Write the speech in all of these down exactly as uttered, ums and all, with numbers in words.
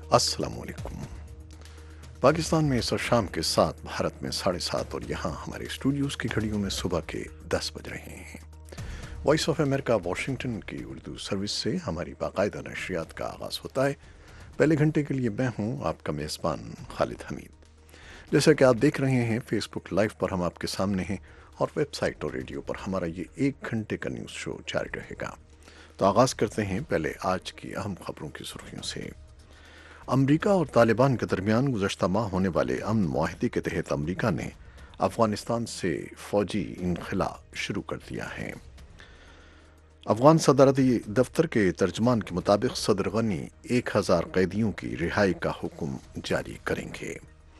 السلام علیکم۔ پاکستان میں اس وقت شام کے سات، بھارت میں ساڑھے سات، اور یہاں ہمارے اسٹوڈیوز کی گھڑیوں میں صبح کے دس بج رہے ہیں۔ وائس آف امریکہ واشنگٹن کی اردو سروس سے ہماری باقاعدہ نشریات کا آغاز ہوتا ہے۔ پہلے گھنٹے کے لیے میں ہوں آپ کا میزبان خالد حمید۔ جیسا کہ آپ دیکھ رہے ہیں فیس بک لائیو پر ہم آپ کے سامنے ہیں، اور ویب سائٹ اور ریڈیو پر ہمارا یہ ایک گھنٹے کا نیوز شو جاری رہے گا۔ تو آغاز کرتے ہیں پہلے آج کی اہم خبروں کی سرخیوں سے۔ امریکہ اور طالبان کے درمیان گزشتہ ماہ ہونے والے امن معاہدے کے تحت امریکہ نے افغانستان سے فوجی انخلا شروع کر دیا ہے۔ افغان صدارتی دفتر کے ترجمان کے مطابق صدر غنی ایک ہزار قیدیوں کی رہائی کا حکم جاری کریں گے۔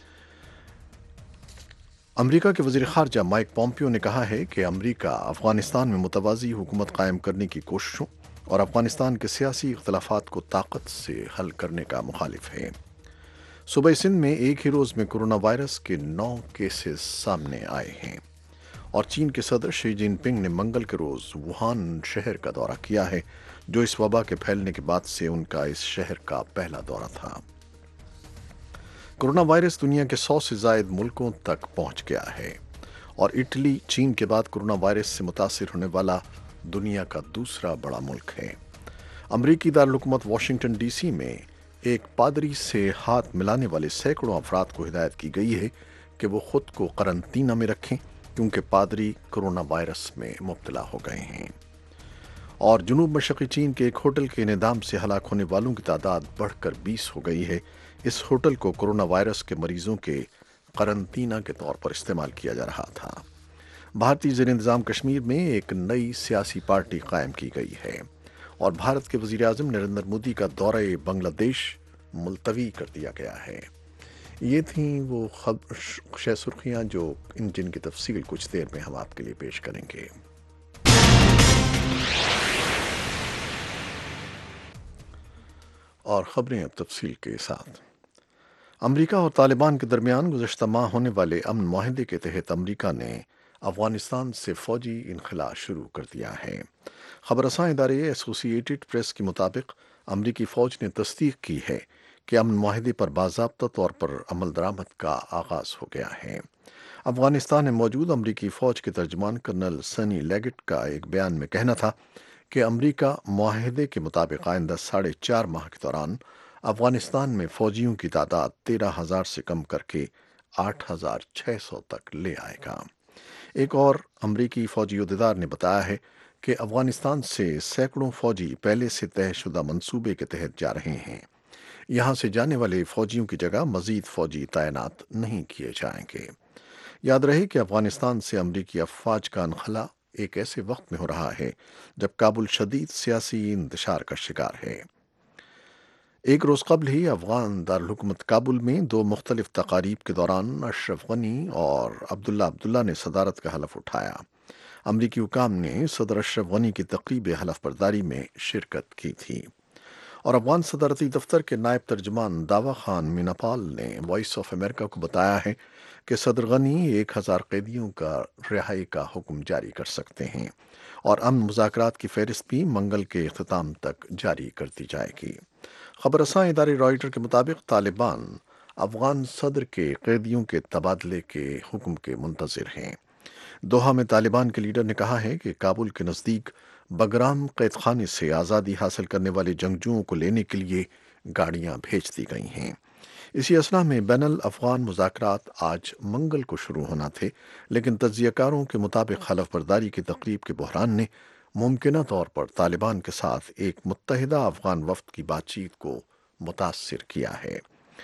امریکہ کے وزیر خارجہ مائک پومپیو نے کہا ہے کہ امریکہ افغانستان میں متوازی حکومت قائم کرنے کی کوششوں اور افغانستان کے سیاسی اختلافات کو طاقت سے حل کرنے کا مخالف ہے۔ صوبہ سندھ میں ایک ہی روز میں کرونا وائرس کے نو کیسز سامنے آئے ہیں، اور چین کے صدر شی جن پنگ نے منگل کے روز ووہان شہر کا دورہ کیا ہے، جو اس وبا کے پھیلنے کے بعد سے ان کا اس شہر کا پہلا دورہ تھا۔ کرونا وائرس دنیا کے سو سے زائد ملکوں تک پہنچ گیا ہے، اور اٹلی چین کے بعد کرونا وائرس سے متاثر ہونے والا دنیا کا دوسرا بڑا ملک ہے۔ امریکی دارالحکومت واشنگٹن ڈی سی میں ایک پادری سے ہاتھ ملانے والے سینکڑوں افراد کو ہدایت کی گئی ہے کہ وہ خود کو قرنطینہ میں رکھیں، کیونکہ پادری کرونا وائرس میں مبتلا ہو گئے ہیں۔ اور جنوب مشرقی چین کے ایک ہوٹل کے انہدام سے ہلاک ہونے والوں کی تعداد بڑھ کر بیس ہو گئی ہے۔ اس ہوٹل کو کرونا وائرس کے مریضوں کے قرنطینہ کے طور پر استعمال کیا جا رہا تھا۔ بھارتی زیر انتظام کشمیر میں ایک نئی سیاسی پارٹی قائم کی گئی ہے، اور بھارت کے وزیر اعظم نریندر مودی کا دورہ بنگلہ دیش ملتوی کر دیا گیا ہے۔ یہ تھیں وہ خبر سرخیاں جو ان جن کی تفصیل کچھ دیر میں ہم آپ کے لیے پیش کریں گے۔ اور خبریں اب تفصیل کے ساتھ۔ امریکہ اور طالبان کے درمیان گزشتہ ماہ ہونے والے امن معاہدے کے تحت امریکہ نے افغانستان سے فوجی انخلا شروع کر دیا ہے۔ خبر رساں ادارے ایسوسی ایٹڈ پریس کے مطابق امریکی فوج نے تصدیق کی ہے کہ امن معاہدے پر باضابطہ طور پر عمل درآمد کا آغاز ہو گیا ہے۔ افغانستان میں موجود امریکی فوج کے ترجمان کرنل سنی لیگٹ کا ایک بیان میں کہنا تھا کہ امریکہ معاہدے کے مطابق آئندہ ساڑھے چار ماہ کے دوران افغانستان میں فوجیوں کی تعداد تیرہ ہزار سے کم کر کے آٹھ ہزار چھ سو تک لے آئے گا۔ ایک اور امریکی فوجی عہدیدار نے بتایا ہے کہ افغانستان سے سینکڑوں فوجی پہلے سے طے شدہ منصوبے کے تحت جا رہے ہیں۔ یہاں سے جانے والے فوجیوں کی جگہ مزید فوجی تعینات نہیں کیے جائیں گے۔ یاد رہے کہ افغانستان سے امریکی افواج کا انخلا ایک ایسے وقت میں ہو رہا ہے جب کابل شدید سیاسی انتشار کا شکار ہے۔ ایک روز قبل ہی افغان دارالحکومت کابل میں دو مختلف تقاریب کے دوران اشرف غنی اور عبداللہ عبداللہ نے صدارت کا حلف اٹھایا۔ امریکی حکام نے صدر اشرف غنی کی تقریب حلف برداری میں شرکت کی تھی، اور افغان صدارتی دفتر کے نائب ترجمان داوا خان میناپال نے وائس آف امریکہ کو بتایا ہے کہ صدر غنی ایک ہزار قیدیوں کا رہائی کا حکم جاری کر سکتے ہیں، اور امن مذاکرات کی فہرست بھی منگل کے اختتام تک جاری کر دی جائے گی۔ خبر رساں ادارے رائٹر کے مطابق طالبان افغان صدر کے قیدیوں کے تبادلے کے حکم کے منتظر ہیں۔ دوحہ میں طالبان کے لیڈر نے کہا ہے کہ کابل کے نزدیک بگرام قید خانے سے آزادی حاصل کرنے والے جنگجوؤں کو لینے کے لیے گاڑیاں بھیج دی گئی ہیں۔ اسی اثنا میں بین الافغان مذاکرات آج منگل کو شروع ہونا تھے، لیکن تجزیہ کاروں کے مطابق حلف برداری کی تقریب کے بحران نے ممکنہ طور پر طالبان کے ساتھ ایک متحدہ افغان وفد کی بات چیت کو متاثر کیا ہے۔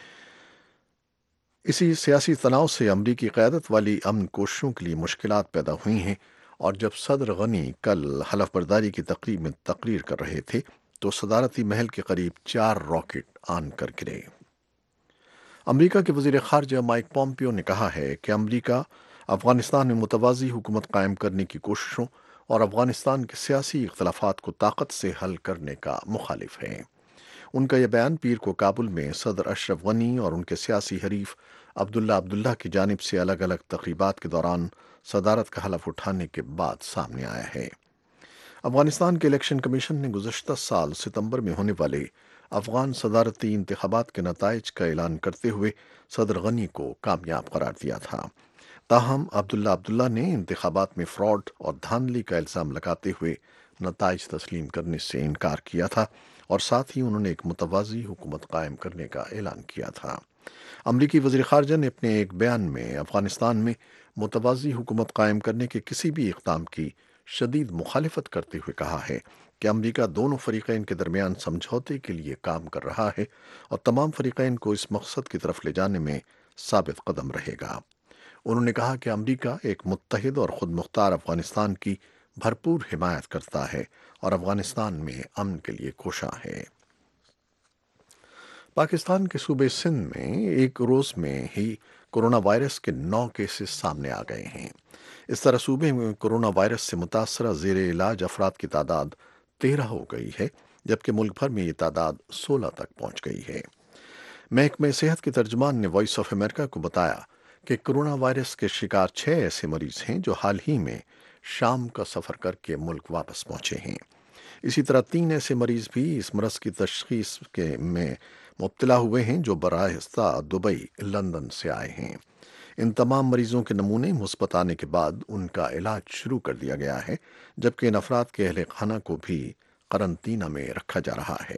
اسی سیاسی تناؤ سے امریکی قیادت والی امن کوششوں کے لیے مشکلات پیدا ہوئی ہیں، اور جب صدر غنی کل حلف برداری کی تقریب میں تقریر کر رہے تھے تو صدارتی محل کے قریب چار راکٹ آن کر گرے۔ امریکہ کے وزیر خارجہ مائک پومپیو نے کہا ہے کہ امریکہ افغانستان میں متوازی حکومت قائم کرنے کی کوششوں اور افغانستان کے سیاسی اختلافات کو طاقت سے حل کرنے کا مخالف ہے۔ ان کا یہ بیان پیر کو کابل میں صدر اشرف غنی اور ان کے سیاسی حریف عبداللہ عبداللہ کی جانب سے الگ الگ تقریبات کے دوران صدارت کا حلف اٹھانے کے بعد سامنے آیا ہے۔ افغانستان کے الیکشن کمیشن نے گزشتہ سال ستمبر میں ہونے والے افغان صدارتی انتخابات کے نتائج کا اعلان کرتے ہوئے صدر غنی کو کامیاب قرار دیا تھا۔ تاہم عبداللہ عبداللہ نے انتخابات میں فراڈ اور دھاندلی کا الزام لگاتے ہوئے نتائج تسلیم کرنے سے انکار کیا تھا، اور ساتھ ہی انہوں نے ایک متوازی حکومت قائم کرنے کا اعلان کیا تھا۔ امریکی وزیر خارجہ نے اپنے ایک بیان میں افغانستان میں متوازی حکومت قائم کرنے کے کسی بھی اقدام کی شدید مخالفت کرتے ہوئے کہا ہے کہ امریکہ دونوں فریقین کے درمیان سمجھوتے کے لیے کام کر رہا ہے اور تمام فریقین کو اس مقصد کی طرف لے جانے میں ثابت قدم رہے گا۔ انہوں نے کہا کہ امریکہ ایک متحد اور خود مختار افغانستان کی بھرپور حمایت کرتا ہے اور افغانستان میں امن کے لیے کوشاں ہے۔ پاکستان کے صوبے سندھ میں ایک روز میں ہی کورونا وائرس کے نو کیسز سامنے آ گئے ہیں۔ اس طرح صوبے میں کورونا وائرس سے متاثرہ زیر علاج افراد کی تعداد تیرہ ہو گئی ہے، جبکہ ملک بھر میں یہ تعداد سولہ تک پہنچ گئی ہے۔ محکمہ صحت کے ترجمان نے وائس آف امریکہ کو بتایا کہ کورونا وائرس کے شکار چھ ایسے مریض ہیں جو حال ہی میں شام کا سفر کر کے ملک واپس پہنچے ہیں۔ اسی طرح تین ایسے مریض بھی اس مرض کی تشخیص کے میں مبتلا ہوئے ہیں جو براہ راست دبئی، لندن سے آئے ہیں۔ ان تمام مریضوں کے نمونے مثبت آنے کے بعد ان کا علاج شروع کر دیا گیا ہے، جبکہ ان افراد کے اہل خانہ کو بھی قرنطینہ میں رکھا جا رہا ہے۔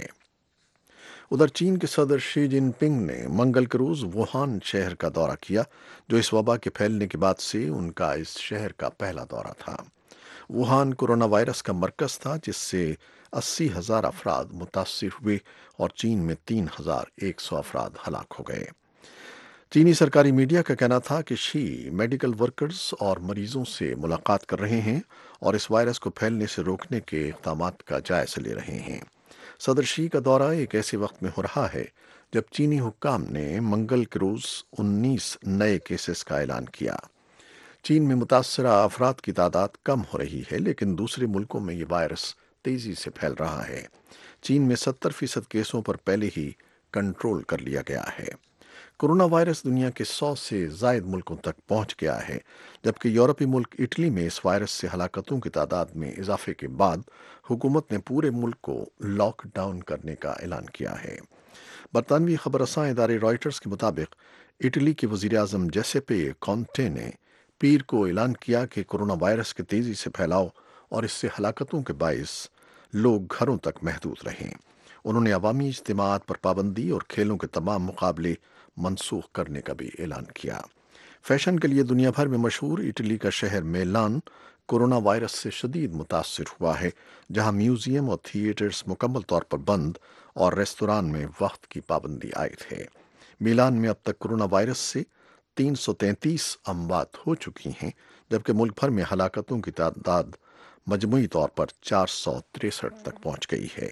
ادھر چین کے صدر شی جن پنگ نے منگل کے روز ووہان شہر کا دورہ کیا، جو اس وبا کے پھیلنے کے بعد سے ان کا اس شہر کا پہلا دورہ تھا۔ ووہان کورونا وائرس کا مرکز تھا، جس سے اسی ہزار افراد متاثر ہوئے اور چین میں تین ہزار ایک سو افراد ہلاک ہو گئے۔ چینی سرکاری میڈیا کا کہنا تھا کہ شی میڈیکل ورکرز اور مریضوں سے ملاقات کر رہے ہیں اور اس وائرس کو پھیلنے سے روکنے کے اقدامات کا جائزہ لے رہے ہیں۔ صدر شی کا دورہ ایک ایسے وقت میں ہو رہا ہے جب چینی حکام نے منگل کے روز انیس نئے کیسز کا اعلان کیا۔ چین میں متاثرہ افراد کی تعداد کم ہو رہی ہے، لیکن دوسرے ملکوں میں یہ وائرس تیزی سے پھیل رہا ہے۔ چین میں ستر فیصد کیسوں پر پہلے ہی کنٹرول کر لیا گیا ہے۔ کورونا وائرس دنیا کے سو سے زائد ملکوں تک پہنچ گیا ہے، جبکہ یورپی ملک اٹلی میں اس وائرس سے ہلاکتوں کی تعداد میں اضافے کے بعد حکومت نے پورے ملک کو لاک ڈاؤن کرنے کا اعلان کیا ہے۔ برطانوی خبر رساں ادارے رائٹرز کے مطابق اٹلی کے وزیر اعظم جیسیپے کونٹے نے پیر کو اعلان کیا کہ کورونا وائرس کے تیزی سے پھیلاؤ اور اس سے ہلاکتوں کے باعث لوگ گھروں تک محدود رہیں۔ انہوں نے عوامی اجتماعات پر پابندی اور کھیلوں کے تمام مقابلے منسوخ کرنے کا بھی اعلان کیا۔ فیشن کے لیے دنیا بھر میں مشہور اٹلی کا شہر میلان کورونا وائرس سے شدید متاثر ہوا ہے، جہاں میوزیم اور تھیٹرز مکمل طور پر بند اور ریستوران میں وقت کی پابندی عائد ہے۔ میلان میں اب تک کورونا وائرس سے تین سو تینتیس اموات ہو چکی ہیں، جبکہ ملک بھر میں ہلاکتوں کی تعداد مجموعی طور پر چار سو تریسٹھ تک پہنچ گئی ہے۔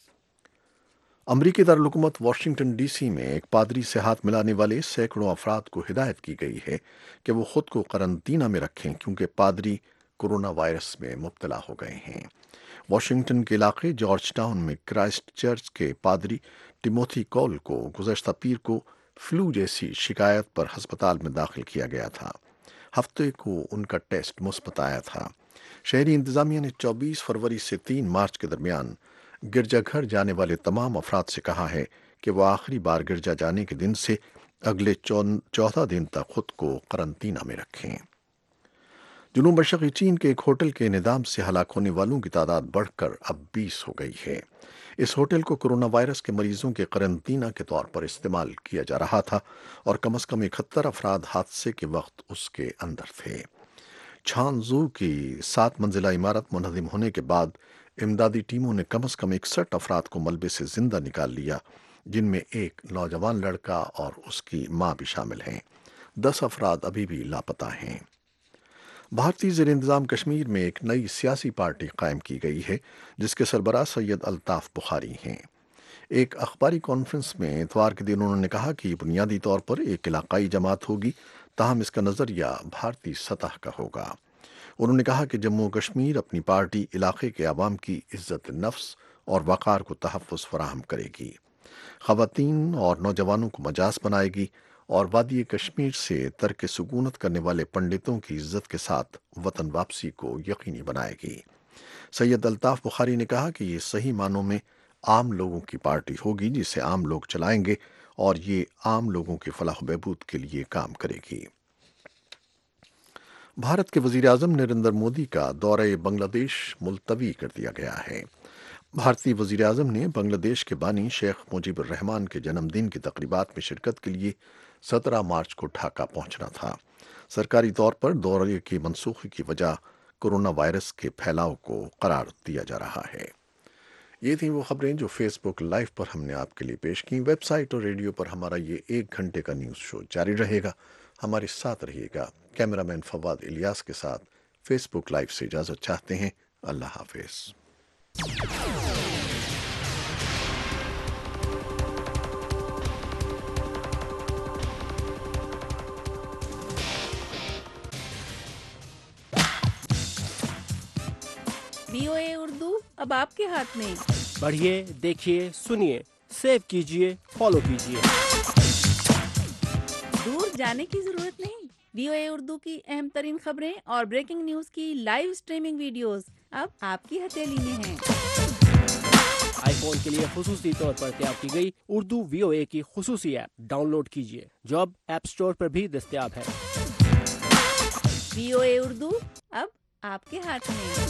امریکی دارالحکومت واشنگٹن ڈی سی میں ایک پادری سے ہاتھ ملانے والے سینکڑوں افراد کو ہدایت کی گئی ہے کہ وہ خود کو قرنطینہ میں رکھیں، کیونکہ پادری کورونا وائرس میں مبتلا ہو گئے ہیں۔ واشنگٹن کے علاقے جارج ٹاؤن میں کرائسٹ چرچ کے پادری ٹیموتھی کول کو گزشتہ پیر کو فلو جیسی شکایت پر ہسپتال میں داخل کیا گیا تھا۔ ہفتے کو ان کا ٹیسٹ مثبت آیا تھا۔ شہری انتظامیہ نے چوبیس فروری سے تین مارچ کے درمیان گرجا گھر جانے والے تمام افراد سے کہا ہے کہ وہ آخری بار گرجا جانے کے دن سے اگلے چودہ دن تک خود کو قرنطینہ میں رکھیں۔ جنوب مشرقی چین کے ایک ہوٹل کے انہدام سے ہلاک ہونے والوں کی تعداد بڑھ کر اب بیس ہو گئی ہے۔ اس ہوٹل کو کورونا وائرس کے مریضوں کے قرنطینہ کے طور پر استعمال کیا جا رہا تھا اور کم از کم اکہتر افراد حادثے کے وقت اس کے اندر تھے۔ چھانزو کی سات منزلہ عمارت منہدم ہونے کے بعد امدادی ٹیموں نے کم از کم اکسٹھ افراد کو ملبے سے زندہ نکال لیا، جن میں ایک نوجوان لڑکا اور اس کی ماں بھی شامل ہیں۔ دس افراد ابھی بھی لاپتہ ہیں۔ بھارتی زیر انتظام کشمیر میں ایک نئی سیاسی پارٹی قائم کی گئی ہے، جس کے سربراہ سید الطاف بخاری ہیں۔ ایک اخباری کانفرنس میں اتوار کے دن انہوں نے کہا کہ یہ بنیادی طور پر ایک علاقائی جماعت ہوگی، تاہم اس کا نظریہ بھارتی سطح کا ہوگا۔ انہوں نے کہا کہ جموں و کشمیر اپنی پارٹی علاقے کے عوام کی عزت نفس اور وقار کو تحفظ فراہم کرے گی، خواتین اور نوجوانوں کو مجاز بنائے گی اور وادی کشمیر سے ترک سکونت کرنے والے پنڈتوں کی عزت کے ساتھ وطن واپسی کو یقینی بنائے گی۔ سید الطاف بخاری نے کہا کہ یہ صحیح معنوں میں عام لوگوں کی پارٹی ہوگی جسے عام لوگ چلائیں گے اور یہ عام لوگوں کی فلاح و بہبود کے لیے کام کرے گی۔ بھارت کے وزیر اعظم نریندر مودی کا دورہ بنگلہ دیش ملتوی کر دیا گیا ہے۔ بھارتی وزیر اعظم نے بنگلہ دیش کے بانی شیخ مجیب الرحمان کے جنم دن کی تقریبات میں شرکت کے لیے سترہ مارچ کو ڈھاکہ پہنچنا تھا۔ سرکاری طور پر دورے کی منسوخی کی وجہ کورونا وائرس کے پھیلاؤ کو قرار دیا جا رہا ہے۔ یہ تھیں وہ خبریں جو فیس بک لائیو پر ہم نے آپ کے لیے پیش کی۔ ویب سائٹ اور ریڈیو پر ہمارا یہ ایک گھنٹے کا نیوز شو جاری رہے گا۔ ہمارے ساتھ رہیے گا۔ کیمرہ مین فواد الیاس کے ساتھ فیس بک لائیو سے اجازت چاہتے ہیں۔ اللہ حافظ۔ وی او اے اردو اب آپ کے ہاتھ میں۔ پڑھیے، دیکھیے، سنیے، سیو کیجیے، فالو کیجیے۔ دور جانے کی ضرورت نہیں۔ وی او اے اردو کی اہم ترین خبریں اور بریکنگ نیوز کی لائیو سٹریمنگ ویڈیوز اب آپ کی ہتھیلی میں ہیں۔ آئی فون کے لیے خصوصی طور پر تیار کی گئی اردو وی او اے کی خصوصی ایپ ڈاؤن لوڈ کیجیے، جو اب ایپ سٹور پر بھی دستیاب ہے۔ وی او اے اردو اب آپ کے ہاتھ میں۔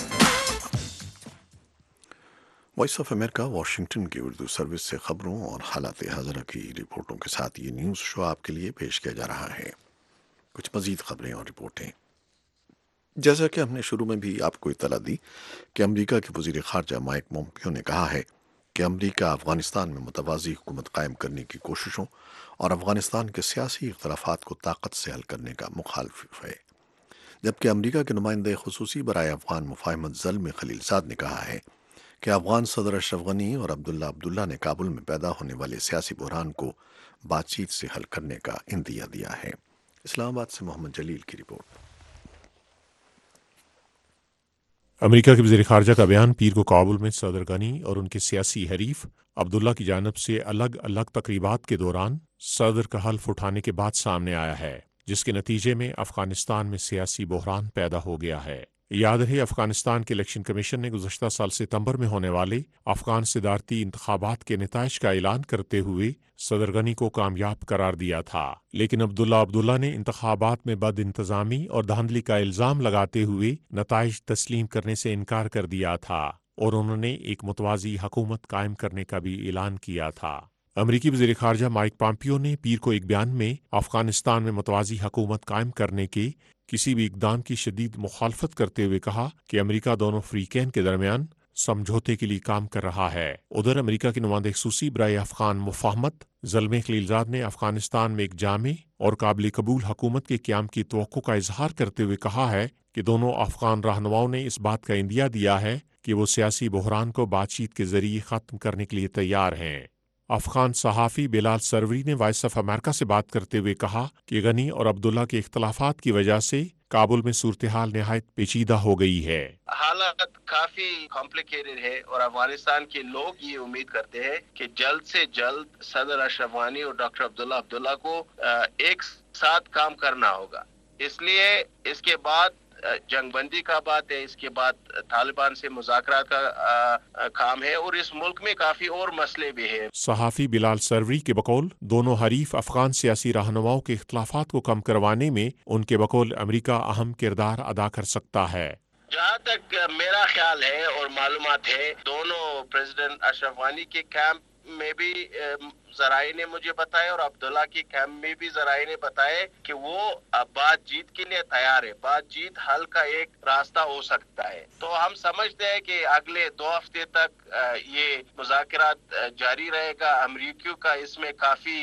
وائس آف امریکہ واشنگٹن کی اردو سروس سے خبروں اور حالات حاضرہ کی رپورٹوں کے ساتھ یہ نیوز شو آپ کے لیے پیش کیا جا رہا ہے۔ کچھ مزید خبریں اور رپورٹیں۔ جیسا کہ ہم نے شروع میں بھی آپ کو اطلاع دی کہ امریکہ کے وزیر خارجہ مائک پومپیو نے کہا ہے کہ امریکہ افغانستان میں متوازی حکومت قائم کرنے کی کوششوں اور افغانستان کے سیاسی اختلافات کو طاقت سے حل کرنے کا مخالف ہے، جبکہ امریکہ کے نمائندہ خصوصی برائے افغان مفاہمت زلمے خلیلزاد نے کہا ہے کہ افغان صدر اشرف غنی اور عبداللہ عبداللہ نے کابل میں پیدا ہونے والے سیاسی بحران کو بات چیت سے حل کرنے کا عندیہ دیا ہے۔ اسلام آباد سے محمد جلیل کی رپورٹ۔ امریکہ کے وزیر خارجہ کا بیان پیر کو کابل میں صدر غنی اور ان کے سیاسی حریف عبداللہ کی جانب سے الگ الگ تقریبات کے دوران صدر کا حلف اٹھانے کے بعد سامنے آیا ہے، جس کے نتیجے میں افغانستان میں سیاسی بحران پیدا ہو گیا ہے۔ یاد رہے، افغانستان کے الیکشن کمیشن نے گزشتہ سال ستمبر میں ہونے والے افغان صدارتی انتخابات کے نتائج کا اعلان کرتے ہوئے صدر غنی کو کامیاب قرار دیا تھا، لیکن عبداللہ عبداللہ نے انتخابات میں بد انتظامی اور دھاندلی کا الزام لگاتے ہوئے نتائج تسلیم کرنے سے انکار کر دیا تھا اور انہوں نے ایک متوازی حکومت قائم کرنے کا بھی اعلان کیا تھا۔ امریکی وزیر خارجہ مائک پومپیو نے پیر کو ایک بیان میں افغانستان میں متوازی حکومت قائم کرنے کے کسی بھی اقدام کی شدید مخالفت کرتے ہوئے کہا کہ امریکہ دونوں فریقین کے درمیان سمجھوتے کے لیے کام کر رہا ہے۔ ادھر امریکہ کے نمائندہ خصوصی برائے افغان مفاہمت زلمے خلیلزاد نے افغانستان میں ایک جامع اور قابل قبول حکومت کے قیام کی توقع کا اظہار کرتے ہوئے کہا ہے کہ دونوں افغان رہنماؤں نے اس بات کا عندیہ دیا ہے کہ وہ سیاسی بحران کو بات چیت کے ذریعے ختم کرنے کے لیے تیار ہیں۔ افغان صحافی بلال سروری نے وائس آف امریکہ سے بات کرتے ہوئے کہا کہ غنی اور عبداللہ کے اختلافات کی وجہ سے کابل میں صورتحال نہایت پیچیدہ ہو گئی ہے۔ حالات کافی کمپلیکیٹڈ ہے اور افغانستان کے لوگ یہ امید کرتے ہیں کہ جلد سے جلد صدر اشرف غنی اور ڈاکٹر عبداللہ عبداللہ کو ایک ساتھ کام کرنا ہوگا۔ اس لیے اس کے بعد جنگ بندی کا بات ہے، اس کے بعد طالبان سے مذاکرات کا کام ہے اور اس ملک میں کافی اور مسئلے بھی ہیں۔ صحافی بلال سروری کے بقول دونوں حریف افغان سیاسی رہنماؤں کے اختلافات کو کم کروانے میں ان کے بقول امریکہ اہم کردار ادا کر سکتا ہے۔ جہاں تک میرا خیال ہے اور معلومات ہے، دونوں پریزیڈنٹ اشرف غنی کے کیمپ میں بھی ذرائع نے مجھے بتایا اور عبداللہ کی کیمپ میں بھی ذرائع نے بتایا کہ وہ بات چیت کے لیے تیار ہے، بات چیت حل کا ایک راستہ ہو سکتا ہے۔ تو ہم سمجھتے ہیں کہ اگلے دو ہفتے تک یہ مذاکرات جاری رہے گا۔ امریکیوں کا اس میں کافی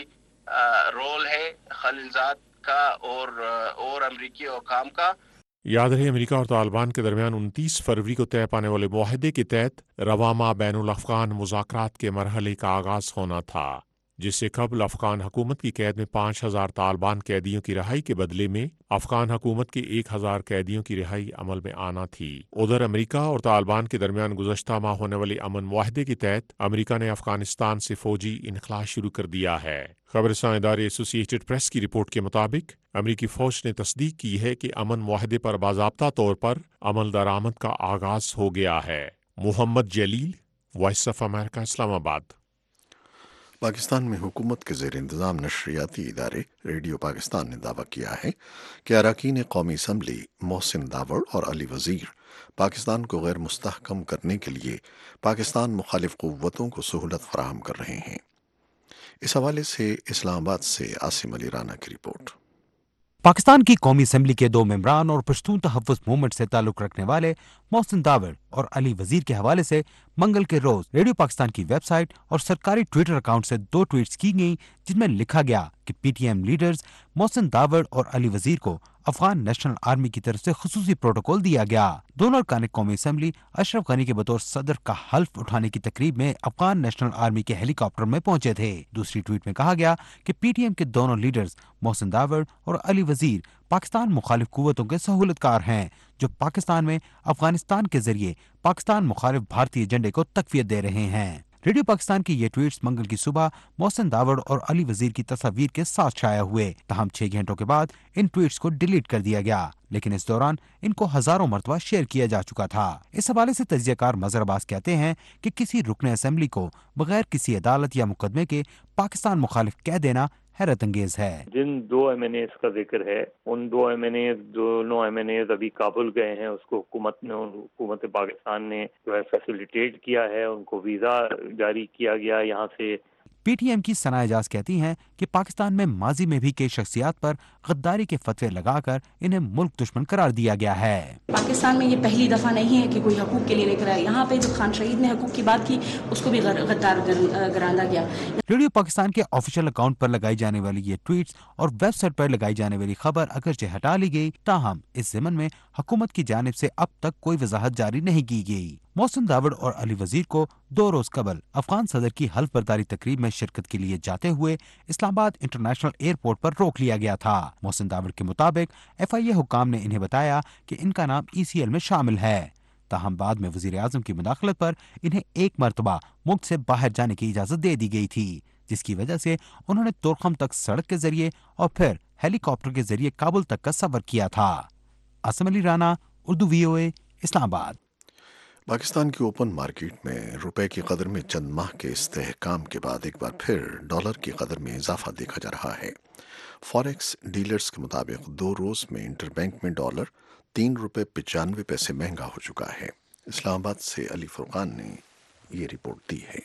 رول ہے، خلیلزاد کا اور اور امریکی حکام کا۔ یاد رہے، امریکہ اور طالبان کے درمیان انتیس فروری کو طے پانے والے معاہدے کے تحت رواں ماہ بین الافغان مذاکرات کے مرحلے کا آغاز ہونا تھا، جس سے قبل افغان حکومت کی قید میں پانچ ہزار طالبان قیدیوں کی رہائی کے بدلے میں افغان حکومت کے ایک ہزار قیدیوں کی رہائی عمل میں آنا تھی۔ ادھر امریکہ اور طالبان کے درمیان گزشتہ ماہ ہونے والے امن معاہدے کے تحت امریکہ نے افغانستان سے فوجی انخلاء شروع کر دیا ہے۔ خبررساں ادارے ایسوسی ایٹڈ پریس کی رپورٹ کے مطابق امریکی فوج نے تصدیق کی ہے کہ امن معاہدے پر باضابطہ طور پر عمل درآمد کا آغاز ہو گیا ہے۔ Muhammad Jalil, Voice of America Islamabad. Pakistan में हुकूमत के ज़ेर इंतज़ाम नशरियाती इदारे रेडियो पाकिस्तान ने दावा किया है कि अरकान कौमी असम्बली मोहसिन दावड़ और अली वज़ीर पाकिस्तान को गैर मुस्तहकम करने के लिए पाकिस्तान मुखालिफ क़ुव्वतों को सहूलत फराहम कर रहे हैं। इस हवाले से इस्लामाबाद से आसिम अली राना की रिपोर्ट। पाकिस्तान की कौमी असम्बली के दो मेंबरान और पश्तून तहफ़्फ़ुज़ मूवमेंट से ताल्लुक़ रखने वाले मोहसिन दावड़ और अली वज़ीर के हवाले से मंगल के रोज रेडियो पाकिस्तान की वेबसाइट और सरकारी ट्विटर अकाउंट से दो ट्वीट्स की गई, जिनमें लिखा गया कि P T M leaders Mohsin Dawar और अली वज़ीर को अफगान नेशनल आर्मी की तरफ से खुसूसी प्रोटोकॉल दिया गया। दोनों अरकान कौमी असम्बली अशरफ गनी के बतौर सदर का हल्फ उठाने की तकरीब में अफगान नेशनल आर्मी के हेलीकॉप्टर में पहुंचे थे। दूसरी ट्वीट में कहा गया कि पी टी एम के दोनों लीडर्स मोहसिन दावड़ और अली वज़ीर पाकिस्तान मुखालिफ कुव्वतों के सहूलतकार हैं, जो पाकिस्तान में अफगानिस्तान के जरिए पाकिस्तान मुखालिफ भारतीय एजेंडे को तकवीत दे रहे हैं। रेडियो पाकिस्तान की ये ट्वीट्स मंगल की सुबह मोहसिन दावड़ और अली वज़ीर की तस्वीर के साथ शाया हुए। तहम छह घंटों के बाद इन ट्वीट्स को डिलीट कर दिया गया, लेकिन इस दौरान इनको हजारों मरतबा शेयर किया जा चुका था। इस हवाले से तजियाकार मजहर अब्बास कहते हैं कि किसी रुकन असम्बली को बगैर किसी अदालत या मुकदमे के पाकिस्तान मुखालिफ कह देना हैरत अंगेज है। जिन दो एम एन एज का जिक्र है, उन दो एम एन एज दोनों एम एन एज अभी काबुल गए हैं। उसको हुकूमत ने हुकूमत पाकिस्तान ने जो है फैसिलिटेट किया है, उनको वीज़ा जारी किया गया यहाँ से। पी टी एम की सना एजाज कहती हैं कि पाकिस्तान में माजी में भी कई शख्सियात पर गद्दारी के फतवे लगाकर इन्हें मुल्क दुश्मन करार दिया गया है। पाकिस्तान में ये पहली दफा नहीं है कि कोई हकूक के लिए लेकर आया। यहाँ पे जो खान शहीद ने हकूक की बात की, उसको भी गद्दार गराना गया। रेडियो पाकिस्तान के ऑफिशियल अकाउंट पर लगाई जाने वाली ये ट्वीट्स और वेबसाइट पर लगाई जाने वाली खबर अगरचे हटा ली गई, ताहम इस ज़मन में हुकूमत की जानिब से अब तक कोई वजाहत जारी नहीं की गई। मोहसिन दावड़ और अली वज़ीर को दो रोज कबल अफगान सदर की हल्फ बर्दारी तकरीब में शिरकत के लिए जाते हुए इस्लामाबाद इंटरनेशनल एयरपोर्ट पर रोक लिया गया था। मोहसिन दावड़ के मुताबिक एफ आई ए हुकाम ने इन्हें बताया कि इनका नाम ई सी एल में शामिल है, ताहम बाद में वजीर आजम की मुदाखलत पर इन्हें एक मरतबा मुल्क से बाहर जाने की इजाजत दे दी गई थी, जिसकी वजह से उन्होंने तोरखम तक सड़क के जरिए और फिर हेलीकॉप्टर के जरिए काबुल तक का सफर किया था। Asim Ali Rana, Urdu V O A, Islamabad. Pakistan की ओपन मार्केट में रुपए की कदर में चंद माह के इस्तेहकाम के बाद एक बार फिर डॉलर की कदर में इजाफा देखा जा रहा है। फॉरेक्स डीलर्स के मुताबिक दो रोज में इंटरबैंक में डॉलर तीन रुपए पचानवे पैसे महंगा हो चुका है। इस्लामाबाद से अली फुरकान ने ये रिपोर्ट दी है।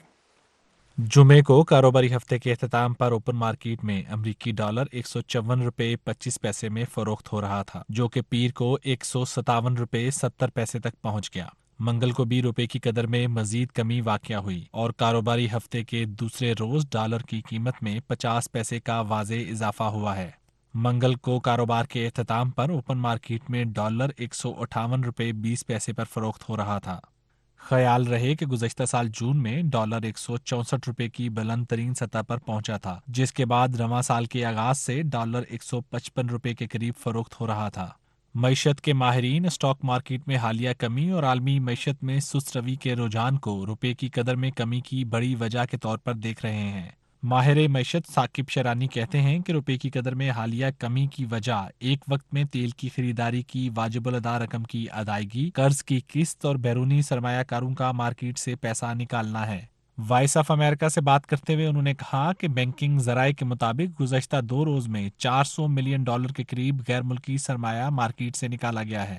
जुमे को कारोबारी हफ्ते के अख्ताम पर ओपन मार्केट में अमरीकी डॉलर एक सौ चौवन रुपये पच्चीस पैसे में फरोख्त हो रहा था, जो कि पीर को एक सौ सतावन रुपये सत्तर पैसे तक पहुंच गया। मंगल को भी रुपए की कदर में मजीद कमी वाक़या हुई और कारोबारी हफ्ते के दूसरे रोज डॉलर की कीमत में पचास पैसे का वाज़े इजाफा हुआ है। मंगल को कारोबार के अख्ताम पर ओपन मार्केट में डॉलर एक सौ अठावन रुपये बीस पैसे पर फरोख्त हो रहा था। ख्याल रहे कि गुज़श्ता साल जून में डॉलर एक सौ चौंसठ रुपये की बुलंद तरीन सतह पर पहुंचा था, जिसके बाद रवां साल के आगाज से डॉलर एक सौ पचपन रुपये के करीब फरोख्त हो रहा था। मईशत के माहिरीन स्टॉक मार्केट में हालिया कमी और आलमी मईशत में सुस्त रवी के रुझान को रुपये की कदर में कमी की बड़ी वजह के तौर पर देख रहे हैं। माहिर मईशत साकिब शरानी कहते हैं कि रुपये की कदर में हालिया कमी की वजह एक वक्त में तेल की खरीदारी की वाजिबुल अदा रकम की अदायगी, कर्ज की किस्त और बैरूनी सरमायाकारों का मार्केट से पैसा निकालना है। वॉइस ऑफ अमेरिका से बात करते हुए उन्होंने कहा कि बैंकिंग जराये के मुताबिक गुज़श्ता दो रोज में चार सौ मिलियन डॉलर के करीब गैर मुल्की सरमाया मार्केट से निकाला गया है।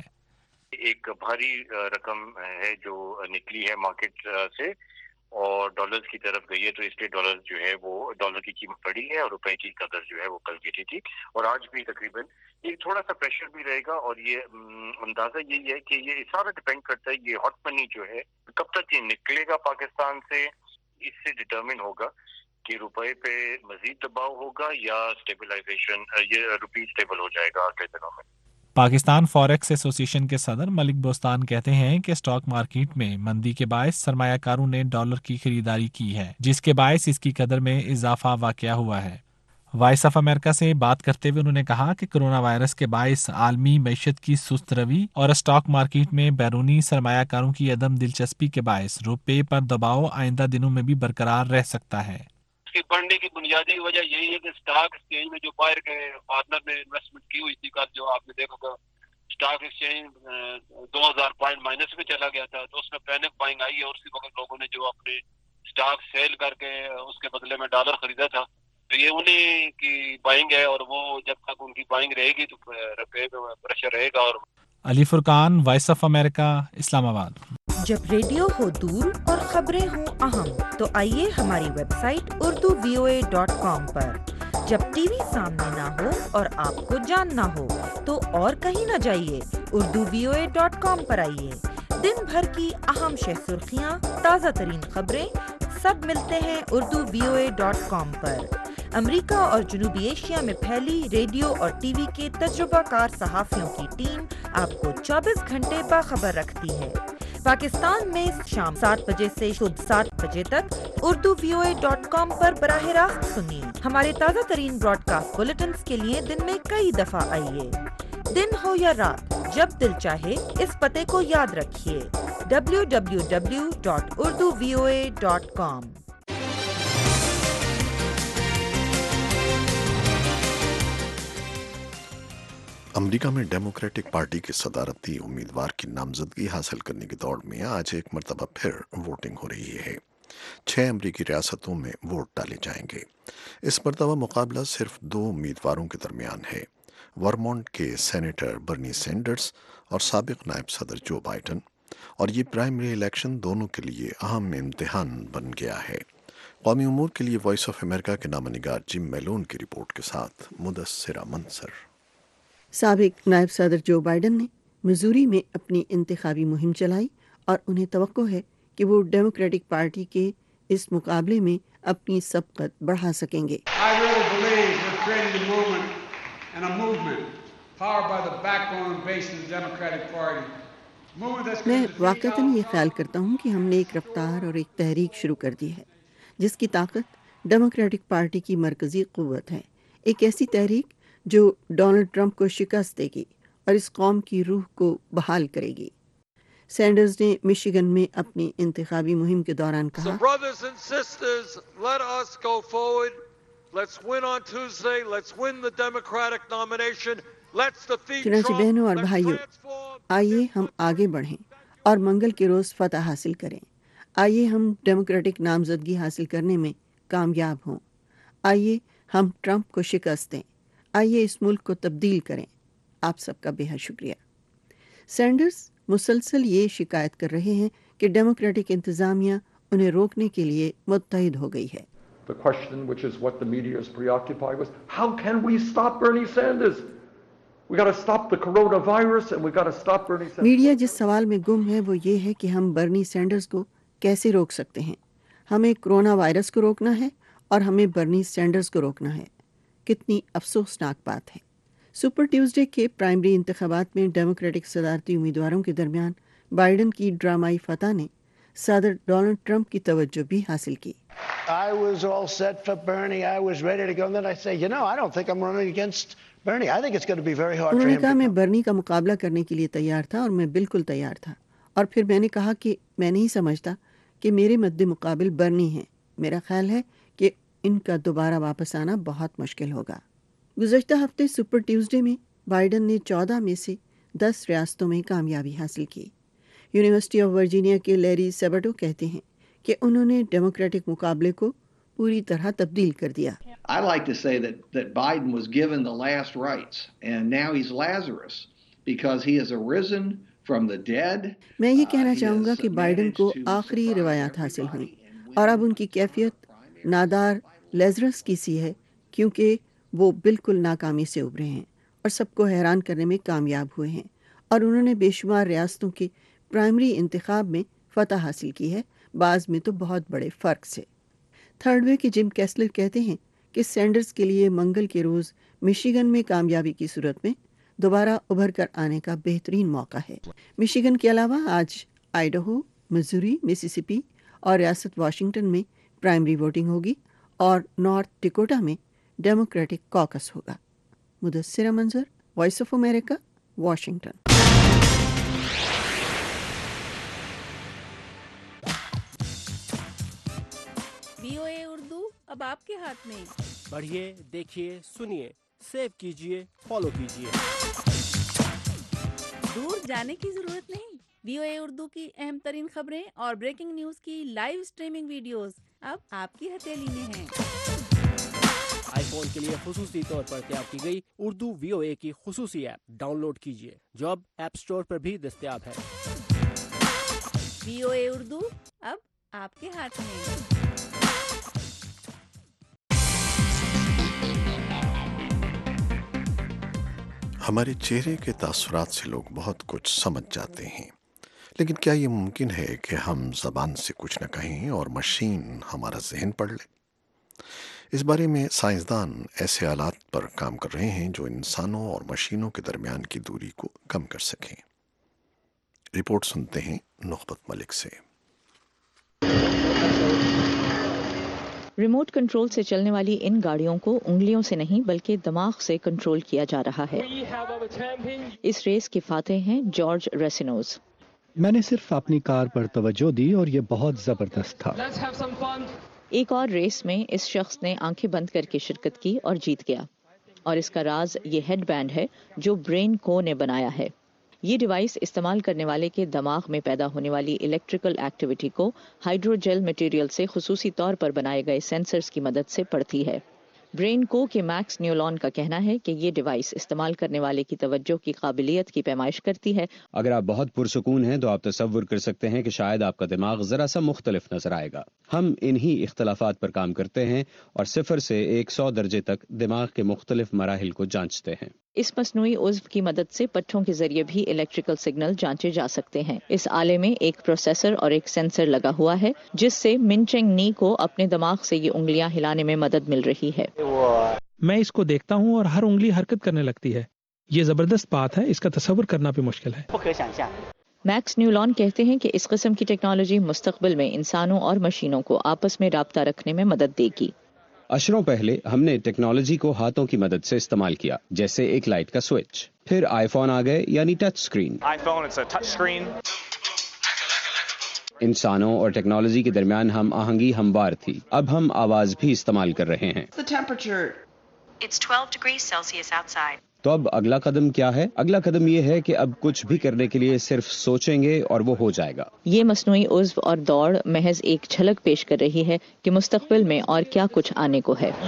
एक भारी रकम है जो निकली है मार्केट से और डॉलर्स की तरफ गई है, तो इसलिए डॉलर जो है वो डॉलर की कीमत बढ़ी है और रुपए की कदर जो है वो कल गिरी थी और आज भी तकरीबन एक थोड़ा सा प्रेशर भी रहेगा। और ये अंदाजा यही है कि ये सारा डिपेंड करता है, ये हॉट मनी जो है कब तक ये निकलेगा पाकिस्तान से, इससे डिटरमिन होगा कि रुपए पे मजीद दबाव होगा या स्टेबलाइजेशन, ये रुपी स्टेबल हो जाएगा अगले दिनों में। पाकिस्तान फॉरेक्स एसोसिएशन के सदर मलिक बोस्तान कहते हैं कि स्टॉक मार्केट में मंदी के बायस सरमायाकारों ने डॉलर की खरीदारी की है, जिसके बायस इसकी कदर में इजाफा वाक़या हुआ है। वॉइस ऑफ अमेरिका से बात करते हुए उन्होंने कहा कि कोरोना वायरस के बायस आलमी मईशत की सुस्त रवी और स्टॉक मार्केट में बैरूनी सरमायाकारों की अदम दिलचस्पी के बायस रुपये पर दबाव आइंदा दिनों में भी बरकरार रह सकता है। बढ़ने की बुनियादी वजह यही है कि स्टॉक एक्सचेंज में जो बाहर के पार्टनर ने इन्वेस्टमेंट की हुई थी, जो आपने देखा स्टॉक एक्सचेंज दो हजार पॉइंट माइनस में चला गया था, तो उसमें पैनिक बाइंग आई और उसी वक्त लोगों ने जो अपने स्टॉक सेल करके उसके बदले में डॉलर खरीदा था, तो ये उन्हीं की बाइंग है और वो जब तक उनकी बाइंग रहेगी तो रुपए पे प्रेशर रहेगा। और Ali Furqan, Voice of America, Islamabad. जब रेडियो हो दूर और खबरें हो अहम, तो आइए हमारी website Urdu V O A dot com पर। जब टीवी सामने ना हो और आपको जानना हो तो और कहीं न जाइए, Urdu V O A dot com पर आइए। दिन भर की अहम शह सुर्खियाँ, ताज़ा तरीन खबरें सब मिलते हैं Urdu V O A dot com पर। अमेरिका और जनूबी एशिया में फैली रेडियो और टीवी के तजुर्बाकार सहाफ़ियों की टीम आपको चौबीस घंटे बाखबर रखती है। पाकिस्तान में शाम सात बजे से सुबह सात बजे तक Urdu V O A dot com पर बराह रास्त सुनिए। हमारे ताज़ा तरीन ब्रॉडकास्ट बुलेटिन्स के लिए दिन में कई दफ़ा आइए। दिन हो या रात, जब दिल चाहे इस पते को याद रखिए, W W W dot Urdu V O A dot com. America में डेमोक्रेटिक पार्टी के सदारती उम्मीदवार की नामजदगी हासिल करने की दौड़ में आज एक मरतबा फिर वोटिंग हो रही है। छह अमेरिकी रियासतों में वोट डाले जाएंगे। इस मरतबा मुकाबला सिर्फ दो उम्मीदवारों के दरमियान है, वर्मोंट के सेनेटर बर्नी सैंडर्स और साबिक नायब सदर जो बाइडन, और ये प्राइमरी इलेक्शन दोनों के लिए अहम इम्तिहान बन गया है। कौमी उमूर के लिए वॉइस ऑफ अमेरिका के नामनिगार जिम मेलोन की रिपोर्ट के साथ मुदस्सिरा मंसर। साबिक नायब सदर जो बाइडन ने मिजूरी में अपनी इंतखाबी मुहिम चलाई और उन्हें तवक्को है कि वो डेमोक्रेटिक पार्टी के इस मुकाबले में अपनी सबकत बढ़ा सकेंगे। मैं वाक़तन ये ख्याल करता हूँ कि हमने एक रफ्तार और एक तहरीक शुरू कर दी है जिसकी ताकत डेमोक्रेटिक पार्टी की मरकज़ी क़ुव्वत है। एक ऐसी तहरीक जो डोनाल्ड ट्रंप को शिकस्त देगी और इस कौम की रूह को बहाल करेगी। सैंडर्स ने मिशिगन में अपनी इंतखाबी मुहिम के दौरान कहा, so brothers and sisters, let us go forward. Let's win on Tuesday. Let's win the Democratic nomination. Let's defeat Trump. चुनांचे बहनों और भाइयों, आइए हम आगे बढ़ें और मंगल के रोज फतह हासिल करें। आइए हम डेमोक्रेटिक नामजदगी हासिल करने में कामयाब हों। आइए हम ट्रंप को शिकस्त दें। आइए इस मुल्क को तब्दील करें। आप सबका बेहद शुक्रिया। सैंडर्स मुसलसल ये शिकायत कर रहे हैं कि डेमोक्रेटिक इंतजामिया उन्हें रोकने के लिए मुत्तहिद हो गई है। The question, which is what the media is preoccupied with, how can we stop Bernie Sanders? We got to stop the coronavirus and we got to stop Bernie Sanders. Media जिस सवाल में गुम है वो ये है कि हम बर्नी सैंडर्स को कैसे रोक सकते हैं। हमें कोरोना वायरस को रोकना है और हमें बर्नी सैंडर्स को रोकना है। कितनी अफसोसनाक बात है। सुपर ट्यूसडे के प्राइमरी इंतखाबात में डेमोक्रेटिक सदारती उम्मीदवारों के दरमियान बाइडन की ड्रामाई फतह ने सदर डोनाल्ड ट्रंप की तवज्जो भी हासिल की। I was all set for Bernie. I was ready to go. And then I say, you know, I don't think I'm running against Bernie. I think it's going to be very hard for him. उन्होंने कहा मैं बर्नी का मुकाबला करने के लिए तैयार था और मैं बिल्कुल तैयार था। और फिर मैंने कहा कि मैं नहीं समझता कि मेरे मद्दे मुकाबिल बर्नी है। मेरा ख्याल है कि इनका दोबारा वापस आना बहुत मुश्किल होगा। गुज़श्ता हफ्ते सुपर ट्यूसडे में बाइडन ने चौदह में से दस रियासतों में कामयाबी हासिल की। यूनिवर्सिटी ऑफ वर्जीनिया के लैरी सेबटो कहते हैं कि उन्होंने डेमोक्रेटिक मुकाबले को पूरी तरह तब्दील कर दिया। I like to say that that Biden was given the last rites and now he's Lazarus because he has arisen from the dead. मैं ये कहना चाहूँगा कि बाइडन को आखिरी रिवायात हासिल हुई और अब उनकी कैफियत नादार लेज़रस की सी है क्योंकि वो बिल्कुल नाकामी से उभरे हैं और सबको हैरान करने में कामयाब हुए हैं और उन्होंने बेशुमार रियासतों के प्राइमरी इंतखाब में फतह हासिल की है, बाज़ में तो बहुत बड़े फ़र्क से। थर्ड वे के जिम कैसलर कहते हैं कि सैंडर्स के लिए मंगल के रोज़ मिशिगन में कामयाबी की सूरत में दोबारा उभर कर आने का बेहतरीन मौका है। मिशिगन के अलावा आज आइडाहो, मिजूरी, मिसिसिपी और रियासत वाशिंगटन में प्राइमरी वोटिंग होगी और नॉर्थ डिकोटा में डेमोक्रेटिक कॉकस होगा। Mudassira Manzar, Voice of America, Washington. VOA Urdu अब आपके हाथ में। पढ़िए, देखिए, सुनिए, सेव कीजिए, फॉलो कीजिए। दूर जाने की जरूरत नहीं। वीओए उर्दू की अहम तरीन खबरें और ब्रेकिंग न्यूज की लाइव स्ट्रीमिंग वीडियोस अब आपकी हथेली में हैं। आईफोन के लिए खुसूसी तौर पर तैयार की गई उर्दू वीओए की खुसूसी ऐप डाउनलोड कीजिए, जो अब ऐप स्टोर पर भी दस्तयाब है। वीओए उर्दू अब आपके हाथ में। हमारे चेहरे के तासुरात से लोग बहुत कुछ समझ जाते हैं, लेकिन क्या ये मुमकिन है कि हम ज़बान से कुछ न कहें और मशीन हमारा जहन पढ़ ले? इस बारे में साइंसदान ऐसे आलात पर काम कर रहे हैं जो इंसानों और मशीनों के दरमियान की दूरी को कम कर सकें। रिपोर्ट सुनते हैं नुखबत मलिक से। रिमोट कंट्रोल से चलने वाली इन गाड़ियों को उंगलियों से नहीं बल्कि दिमाग से कंट्रोल किया जा रहा है। इस रेस के फातेह हैं जॉर्ज रेसिनोज। मैंने सिर्फ अपनी कार पर तवज्जो दी और ये बहुत जबरदस्त था। एक और रेस में इस शख्स ने आंखें बंद करके शिरकत की और जीत गया, और इसका राज ये हेडबैंड है जो ब्रेन को ने बनाया है। ये डिवाइस इस्तेमाल करने वाले के दिमाग में पैदा होने वाली इलेक्ट्रिकल एक्टिविटी को हाइड्रोजेल मटेरियल से खुसूसी तौर पर बनाए गए सेंसर्स की मदद से पढ़ती है। ब्रेन को के मैक्स न्यूलॉन का कहना है कि ये डिवाइस इस्तेमाल करने वाले की तवज्जो की काबिलियत की पैमाइश करती है। अगर आप बहुत पुरसुकून हैं तो आप तसव्वुर कर सकते हैं कि शायद आपका दिमाग जरा सा मुख्तलिफ नजर आएगा। हम इन्हीं इख्तलाफात पर काम करते हैं और सिफर से एक सौ दर्जे तक दिमाग के मुख्तलिफ मराहिल को जांचते हैं। इस मसनूई उज़्व की मदद से पट्टों के जरिए भी इलेक्ट्रिकल सिग्नल जांचे जा सकते हैं। इस आले में एक प्रोसेसर और एक सेंसर लगा हुआ है, जिससे मिनचेंग नी को अपने दिमाग से ये उंगलियां हिलाने में मदद मिल रही है। मैं इसको देखता हूँ और हर उंगली हरकत करने लगती है। ये जबरदस्त बात है, इसका तस्वुर करना भी मुश्किल है। मैक्स न्यूलॉन कहते हैं कि इस किस्म की टेक्नोलॉजी मुस्तकबिल में इंसानों और मशीनों को आपस में राब्ता रखने में मदद देगी। अशरों पहले हमने टेक्नोलॉजी को हाथों की मदद से इस्तेमाल किया, जैसे एक लाइट का स्विच। फिर आईफोन आ गए, यानी टच स्क्रीन। इंसानों और टेक्नोलॉजी के दरमियान हम आहंगी हमवार थी। अब हम आवाज भी इस्तेमाल कर रहे हैं। तो अब अगला कदम क्या है? अगला कदम ये है कि अब कुछ भी करने के लिए सिर्फ सोचेंगे और वो हो जाएगा। ये मसनूई उज़्व और दौड़ महज एक झलक पेश कर रही है कि मुस्तकबिल में और क्या कुछ आने को है।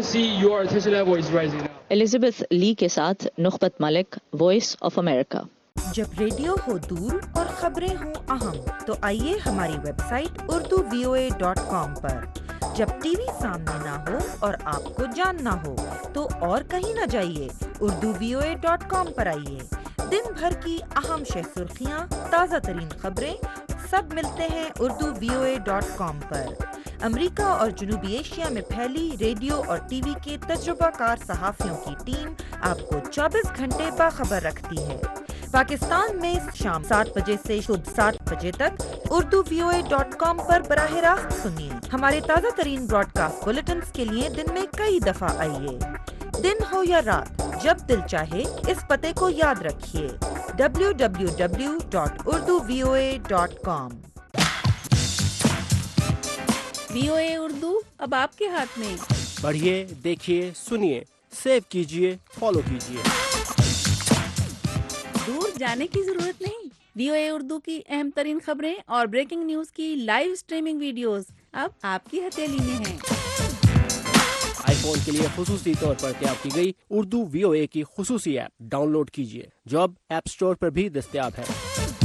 एलिजाबेथ ली के साथ Nukhbat Malik, Voice of America. जब रेडियो हो दूर और खबरें हो अहम, तो आइए हमारी website Urdu V O A dot com पर। जब टीवी सामने ना हो और आपको जानना हो, तो और कहीं न जाइए, Urdu V O A dot com पर आइए। दिन भर की अहम शह सुर्खियाँ, ताज़ा तरीन खबरें, सब मिलते हैं Urdu V O A dot com पर। अमेरिका और जनूबी एशिया में फैली रेडियो और टीवी के तजुर्बाकार सहाफ़ियों की टीम आपको चौबीस घंटे बाखबर रखती है। पाकिस्तान में शाम सात बजे से सुबह सात बजे तक Urdu V O A dot com पर बराह रास्त सुनिए। हमारे ताज़ा तरीन ब्रॉडकास्ट बुलेटिन्स के लिए दिन में कई दफ़ा आइए। दिन हो या रात, जब दिल चाहे इस पते को याद रखिए, W W W dot Urdu V O A dot com. VOA Urdu अब आपके हाथ में। पढ़िए, देखिए, सुनिए, सेव कीजिए, फॉलो कीजिए। दूर जाने की जरूरत नहीं। वीओए उर्दू की अहम तरीन खबरें और ब्रेकिंग न्यूज की लाइव स्ट्रीमिंग वीडियोस अब आपकी हथेली में हैं। आईफोन के लिए खुसूसी तौर पर तैयार की गई उर्दू वीओए की खुसूसी ऐप डाउनलोड कीजिए, जो अब ऐप स्टोर पर भी दस्तयाब है।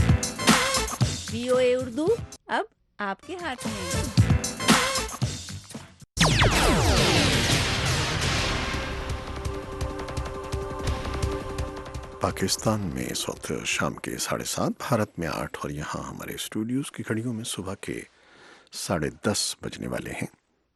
वीओए उर्दू अब आपके हाथ में। पाकिस्तान में इस वक्त शाम के साढ़े सात, भारत में आठ और यहाँ हमारे स्टूडियोज़ की घड़ियों में सुबह के साढ़े दस बजने वाले हैं।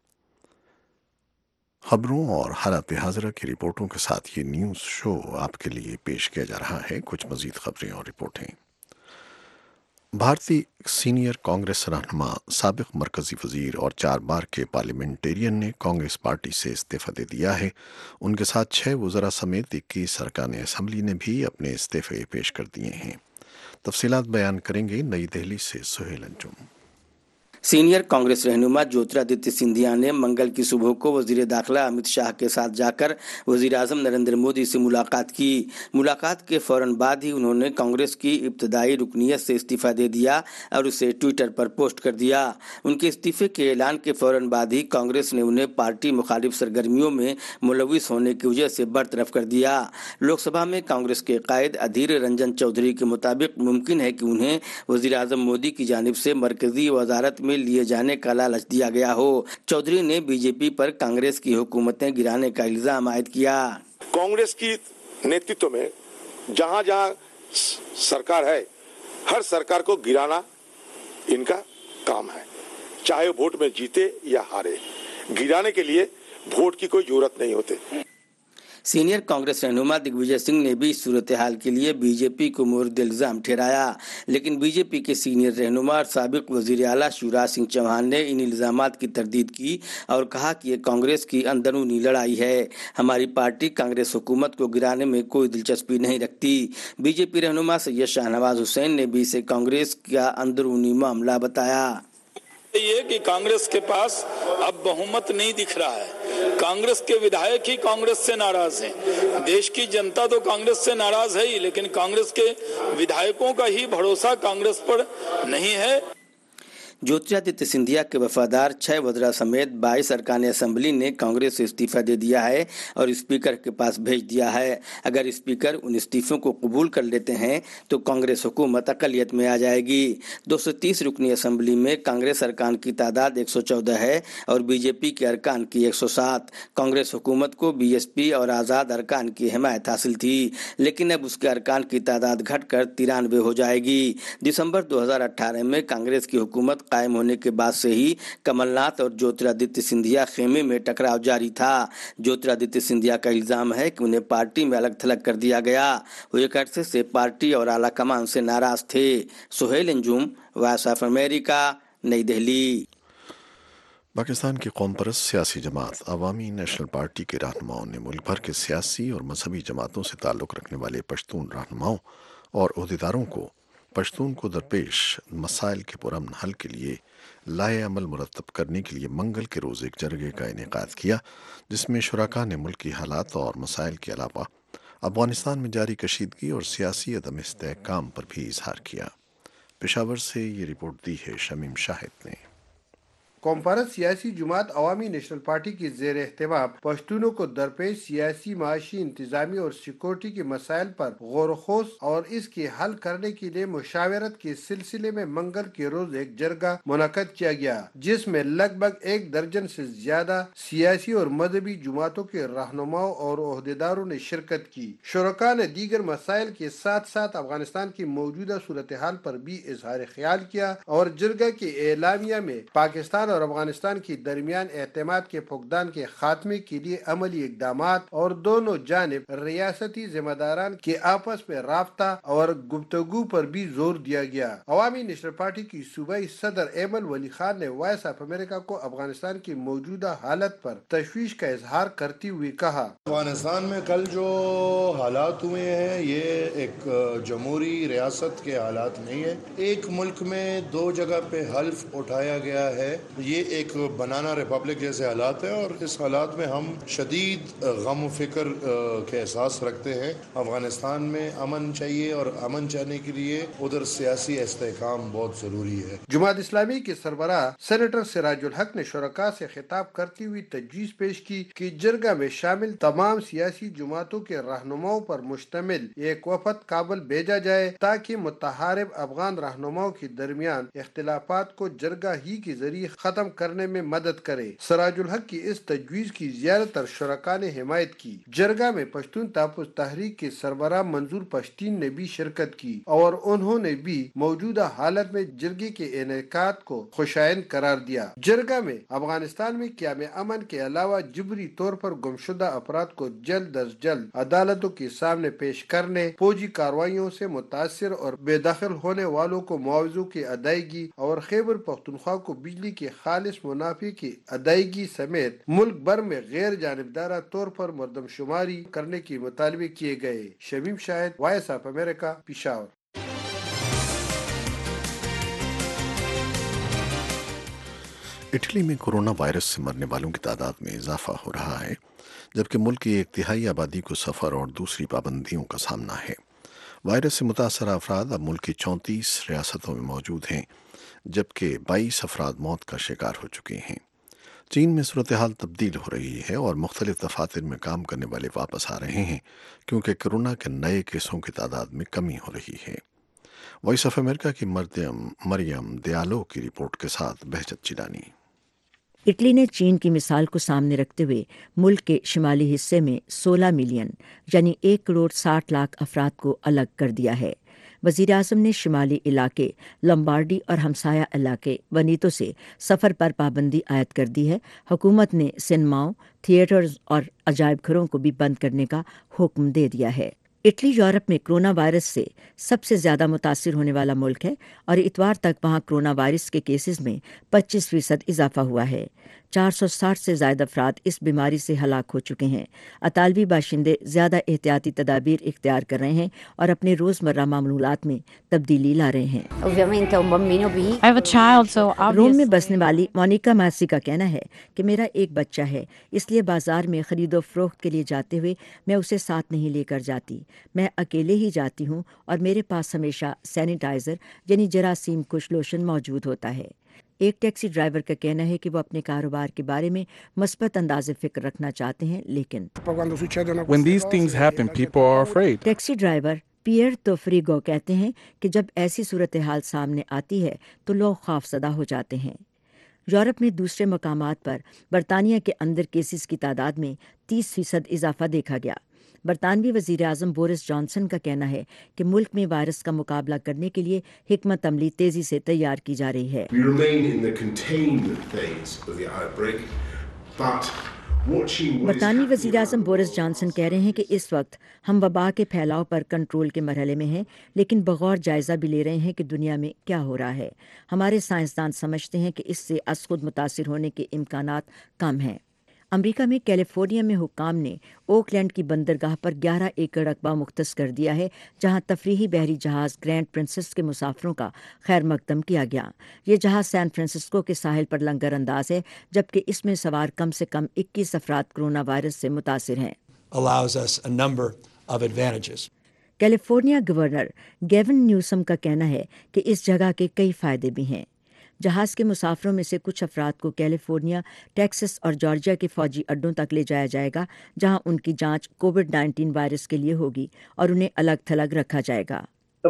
खबरों और हालात हाज़िरा की रिपोर्टों के साथ ये न्यूज़ शो आपके लिए पेश किया जा रहा है। कुछ मज़ीद खबरें और रिपोर्टें। भारतीय सीनियर कांग्रेस रहनुमा, साबिक मरकजी वजीर और चार बार के पार्लियामेंटेरियन ने कांग्रेस पार्टी से इस्तीफ़ा दे दिया है। उनके साथ छः वज़रा समेत इक्कीस अरकान असम्बली ने भी अपने इस्तीफ़े पेश कर दिए हैं। तफसीलात बयान करेंगे नई दिल्ली से सुहेल अंजुम। सीनियर कांग्रेस रहनुमा ज्योतिरादित्य सिंधिया ने मंगल की सुबह को वजीर दाखिला अमित शाह के साथ जाकर वजीर आजम नरेंद्र मोदी से मुलाकात की। मुलाकात के फौरन बाद ही उन्होंने कांग्रेस की इब्तदाई रुकनियत से इस्तीफा दे दिया और उसे ट्विटर पर पोस्ट कर दिया। उनके इस्तीफे के ऐलान के फौरन बाद ही कांग्रेस ने उन्हें पार्टी मुखालिफ सरगर्मियों में मुलविस होने की वजह से बरतरफ कर दिया। लोकसभा में कांग्रेस के कायद अधीर रंजन चौधरी के मुताबिक मुमकिन है कि उन्हें वजीर आजम मोदी की जानिब से मरकजी वजारत में लिए जाने का लालच दिया गया हो। चौधरी ने बीजेपी पर कांग्रेस की हुकूमतें गिराने का इल्जाम आयद किया। कांग्रेस की नेतृत्व में जहां जहां सरकार है, हर सरकार को गिराना इनका काम है, चाहे वो वोट में जीते या हारे। गिराने के लिए वोट की कोई जरूरत नहीं होती। सीनियर कांग्रेस रहनुमा दिग्विजय सिंह ने भी इस सूरत हाल के लिए बीजेपी को मोर्द इल्जाम ठहराया, लेकिन बीजेपी के सीनियर रहनुमा और साबिक वजीर आला शिवराज सिंह चौहान ने इन इल्जामात की तरदीद की और कहा कि ये कांग्रेस की अंदरूनी लड़ाई है। हमारी पार्टी कांग्रेस हुकूमत को गिराने में कोई दिलचस्पी नहीं रखती। बीजेपी रहनुमा सैयद शाहनवाज हुसैन ने भी इसे कांग्रेस का अंदरूनी मामला बताया। ये कि कांग्रेस के पास अब बहुमत नहीं दिख रहा है। कांग्रेस के विधायक ही कांग्रेस से नाराज हैं। देश की जनता तो कांग्रेस से नाराज है ही, लेकिन कांग्रेस के विधायकों का ही भरोसा कांग्रेस पर नहीं है। ज्योतिरादित्य सिंधिया के वफादार छह वज़रा समेत बाईस अरकान असेंबली ने कांग्रेस से इस्तीफा दे दिया है और स्पीकर के पास भेज दिया है। अगर स्पीकर उन इस्तीफों को कबूल कर लेते हैं तो कांग्रेस हुकूमत अक़लियत में आ जाएगी। दो सौ तीस रुकनी असेंबली में कांग्रेस अरकान की तादाद एक सौ चौदह है और बीजेपी के अरकान की एक सौ सात। कांग्रेस हुकूमत को बीएसपी और आज़ाद अरकान की हिमायत हासिल थी, लेकिन अब उसके अरकान की तादाद घटकर तिरानवे हो जाएगी। दिसंबर दो हज़ार अठारह में कांग्रेस की हुकूमत कायम होने के बाद से ही कमलनाथ और ज्योतिरादित्य सिंधिया खेमे में टकराव जारी था। ज्योतिरादित्य सिंधिया का इल्जाम है कि उन्हें पार्टी में अलग थलग कर दिया गया। वो एक अरसे से पार्टी और आला कमान से नाराज थे। Suhail Anjum, Voice of America, New Delhi. Pakistan की कौम परस्त सियासी जमात अवामी नेशनल पार्टी के रहनुमाओं ने मुल्क भर के सियासी और मजहबी जमातों से ताल्लुक़ रखने वाले पश्तून रहनुमाओं और अहदेदारों को पश्तून को दरपेश मसाइल के पुरअमन हल के लिए लाए अमल मुरतब करने के लिए मंगल के रोज़ एक जरगे का इनेकाद किया, जिसमें शुराका ने मुल्क की हालात और मसाइल के अलावा अफगानिस्तान में जारी कशीदगी और सियासी अदम इस्तेहकाम पर भी इजहार किया। पेशावर से ये रिपोर्ट दी है शमीम शाहिद ने। कौम परस्त सियासी जुमात अवामी नेशनल पार्टी की ज़ेर एहतमाम पश्तूनों को दरपेश सियासी, माशी, इंतजामी और सिक्योरिटी के मसाइल पर गौर खोस और इसके हल करने के लिए मुशावरत के सिलसिले में मंगल के रोज एक जरगा मुनक़द किया गया, जिसमें लगभग एक दर्जन से ज्यादा सियासी और मजहबी जुमातों के रहनुमाओं और ओहदेदारों ने शिरकत की। शुरका ने दीगर मसाइल के साथ साथ अफगानिस्तान की मौजूदा सूरत हाल पर भी इजहार ख्याल किया और जरगा के एलामिया में पाकिस्तान और अफगानिस्तान के दरमियान एतमाद के फुकदान के खात्मे के लिए अमली इकदामात और दोनों जानिब रियासती जिम्मेदारान के आपस में राब्ता और गुफ्तगू पर भी जोर दिया गया। अवामी नेशनल पार्टी की सूबाई सदर एमल वली खान ने वॉइस ऑफ अमेरिका को अफगानिस्तान की मौजूदा हालत पर तशवीश का इजहार करते हुए कहा, अफगानिस्तान में कल जो हालात हुए हैं ये एक जमहूरी रियासत के हालात नहीं है। एक मुल्क में दो जगह पे हल्फ उठाया गया है, ये एक बनाना रिपब्लिक जैसे हालात है और इस हालात में हम शदीद गम फिक्र के एहसास रखते हैं। अफगानिस्तान में अमन चाहिए और अमन चाहने के लिए उधर सियासी इस्तेहकाम बहुत जरूरी है। जुमात इस्लामी के सरबराह सेनेटर सिराजुल हक ने शुरका से खिताब करती हुई तजवीज़ पेश की कि जरगा में शामिल तमाम सियासी जुमातों के रहनुमाओं पर मुश्तमिल एक वफद काबुल भेजा जाए ताकि मुतहारिब अफगान रहनुमाओं के दरमियान इख्तिलाफात को जरगा ही के जरिए खत्म करने में मदद करे। सिराजुल हक की इस तजवीज की ज्यादातर शुरका ने हिमायत की। जरगा में पश्तून तहफ़्फ़ुज़ तहरीक के सरबराह मंजूर पश्तीन ने भी शिरकत की और उन्होंने भी मौजूदा हालत में जरगे के इनेकाद को खुशाइन करार दिया। जरगा में अफगानिस्तान में क़याम अमन के अलावा जबरी तौर पर गुमशुदा अफराद को जल्द अज जल्द अदालतों के सामने पेश करने, फौजी कार्रवाइयों से मुतासिर और बेदखल होने वालों को मुआवजों की अदायगी और खैबर पख्तूनख्वा को बिजली के खालिस मुनाफे की अदायगी समेत मुल्क भर में गैर जानिबदारा तौर पर मर्दमशुमारी करने के मुतालबे किए गए। Shamim Shahid, Voice of America, Peshawar. Italy میں کورونا وائرس سے مرنے والوں کی تعداد میں اضافہ ہو رہا ہے، جبکہ ملک کی ایک تہائی آبادی کو سفر اور دوسری پابندیوں کا سامنا ہے۔ وائرس سے متاثرہ افراد اب ملک کی چونتیس ریاستوں میں موجود ہیں، جبکہ بائیس افراد موت کا شکار ہو چکے ہیں۔ چین میں صورتحال تبدیل ہو رہی ہے اور مختلف دفاتر میں کام کرنے والے واپس آ رہے ہیں، کیونکہ کورونا کے نئے کیسوں کی تعداد میں کمی ہو رہی ہے۔ وائس آف امریکہ کی مریم مریم دیالو کی رپورٹ کے ساتھ بہجت چیلانی۔ اٹلی نے چین کی مثال کو سامنے رکھتے ہوئے ملک کے شمالی حصے میں سولہ ملین یعنی ایک کروڑ ساٹھ لاکھ افراد کو الگ کر دیا ہے۔ وزیر اعظم نے شمالی علاقے لمبارڈی اور ہمسایہ علاقے ونیتو سے سفر پر پابندی عائد کر دی ہے۔ حکومت نے سنیماؤں، تھیٹرز اور عجائب گھروں کو بھی بند کرنے کا حکم دے دیا ہے۔ اٹلی یورپ میں کرونا وائرس سے سب سے زیادہ متاثر ہونے والا ملک ہے اور اتوار تک وہاں کرونا وائرس کے کیسز میں پچیس فیصد اضافہ ہوا ہے۔ چار سو ساٹھ سے زائد افراد اس بیماری سے ہلاک ہو چکے ہیں۔ اطالوی باشندے زیادہ احتیاطی تدابیر اختیار کر رہے ہیں اور اپنے روزمرہ معمولات میں تبدیلی لا رہے ہیں۔ روم میں بسنے والی مونیکا ماسی کا کہنا ہے کہ میرا ایک بچہ ہے، اس لیے بازار میں خرید و فروخت کے لیے جاتے ہوئے میں اسے ساتھ نہیں لے کر جاتی۔ میں اکیلے ہی جاتی ہوں اور میرے پاس ہمیشہ سینیٹائزر یعنی جراثیم کش لوشن موجود ہوتا ہے۔ ایک ٹیکسی ڈرائیور کا کہنا ہے کہ وہ اپنے کاروبار کے بارے میں مثبت انداز فکر رکھنا چاہتے ہیں، لیکن When these things happen, people are afraid. Taxi driver Pier Tofrigo کہتے ہیں کہ جب ایسی صورتحال سامنے آتی ہے تو لوگ خوف زدہ ہو جاتے ہیں۔ یورپ میں دوسرے مقامات پر برطانیہ کے اندر کیسز کی تعداد میں تیس فیصد اضافہ دیکھا گیا۔ برطانوی وزیر اعظم بورس جانسن کا کہنا ہے کہ ملک میں وائرس کا مقابلہ کرنے کے لیے حکمت عملی تیزی سے تیار کی جا رہی ہے۔ برطانوی وزیر اعظم بورس جانسن کہہ رہے ہیں کہ اس وقت ہم وبا کے پھیلاؤ پر کنٹرول کے مرحلے میں ہیں، لیکن بغور جائزہ بھی لے رہے ہیں کہ دنیا میں کیا ہو رہا ہے۔ ہمارے سائنسدان سمجھتے ہیں کہ اس سے از خود متاثر ہونے کے امکانات کم ہیں۔ امریکہ میں کیلیفورنیا میں حکام نے اوک لینڈ کی بندرگاہ پر گیارہ ایکڑ رقبہ مختص کر دیا ہے، جہاں تفریحی بحری جہاز گرینڈ پرنسس کے مسافروں کا خیر مقدم کیا گیا۔ یہ جہاز سان فرانسسکو کے ساحل پر لنگر انداز ہے، جبکہ اس میں سوار کم سے کم اکیس افراد کرونا وائرس سے متاثر ہیں۔ کیلیفورنیا گورنر گیون نیوسم کا کہنا ہے کہ اس جگہ کے کئی فائدے بھی ہیں۔ جہاز کے مسافروں میں سے کچھ افراد کو کیلیفورنیا، ٹیکساس اور جارجیا کے فوجی اڈوں تک لے جایا جائے گا، جہاں ان کی جانچ کووڈ نائنٹین وائرس کے لیے ہوگی اور انہیں الگ تھلگ رکھا جائے گا۔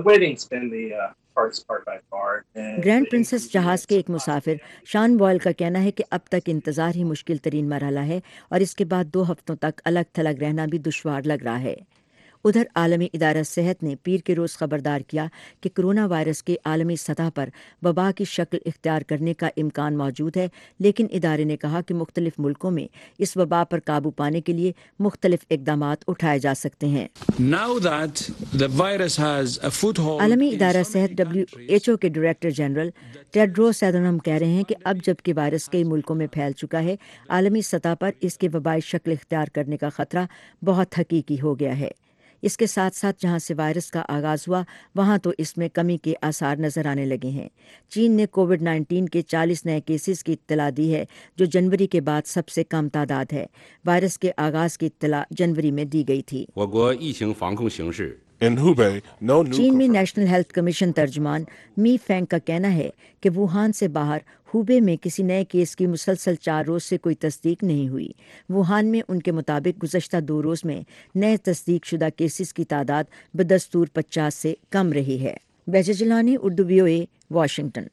گرینڈ پرنسس جہاز کے ایک مسافر شان بوائل کا کہنا ہے کہ اب تک انتظار ہی مشکل ترین مرحلہ ہے اور اس کے بعد دو ہفتوں تک الگ تھلگ رہنا بھی دشوار لگ رہا ہے۔ ادھر عالمی ادارہ صحت نے پیر کے روز خبردار کیا کہ کرونا وائرس کے عالمی سطح پر وبا کی شکل اختیار کرنے کا امکان موجود ہے، لیکن ادارے نے کہا کہ مختلف ملکوں میں اس وبا پر قابو پانے کے لیے مختلف اقدامات اٹھائے جا سکتے ہیں۔ عالمی ادارہ صحت ڈبلیو ایچ او کے ڈائریکٹر جنرل ٹیڈروس ایدھنم کہہ رہے ہیں کہ اب جب کہ وائرس کئی ملکوں میں پھیل چکا ہے، عالمی سطح پر اس کے وبائی شکل اختیار کرنے کا خطرہ بہت حقیقی ہو گیا ہے۔ اس کے ساتھ ساتھ جہاں سے وائرس کا آغاز ہوا وہاں تو اس میں کمی کے آثار نظر آنے لگے ہیں۔ چین نے کووڈ نائنٹین کے چالیس نئے کیسز کی اطلاع دی ہے، جو جنوری کے بعد سب سے کم تعداد ہے۔ وائرس کے آغاز کی اطلاع جنوری میں دی گئی تھی۔ چین میں نیشنل ہیلتھ کمیشن ترجمان می فینگ کا کہنا ہے کہ ووہان سے باہر ہوبے میں کسی نئے کیس کی مسلسل چار روز سے کوئی تصدیق نہیں ہوئی۔ ووہان میں ان کے مطابق گزشتہ دو روز میں نئے تصدیق شدہ کیسز کی تعداد بدستور پچاس سے کم رہی ہے۔ Bahjat Jilani, Urdu V O A, Washington.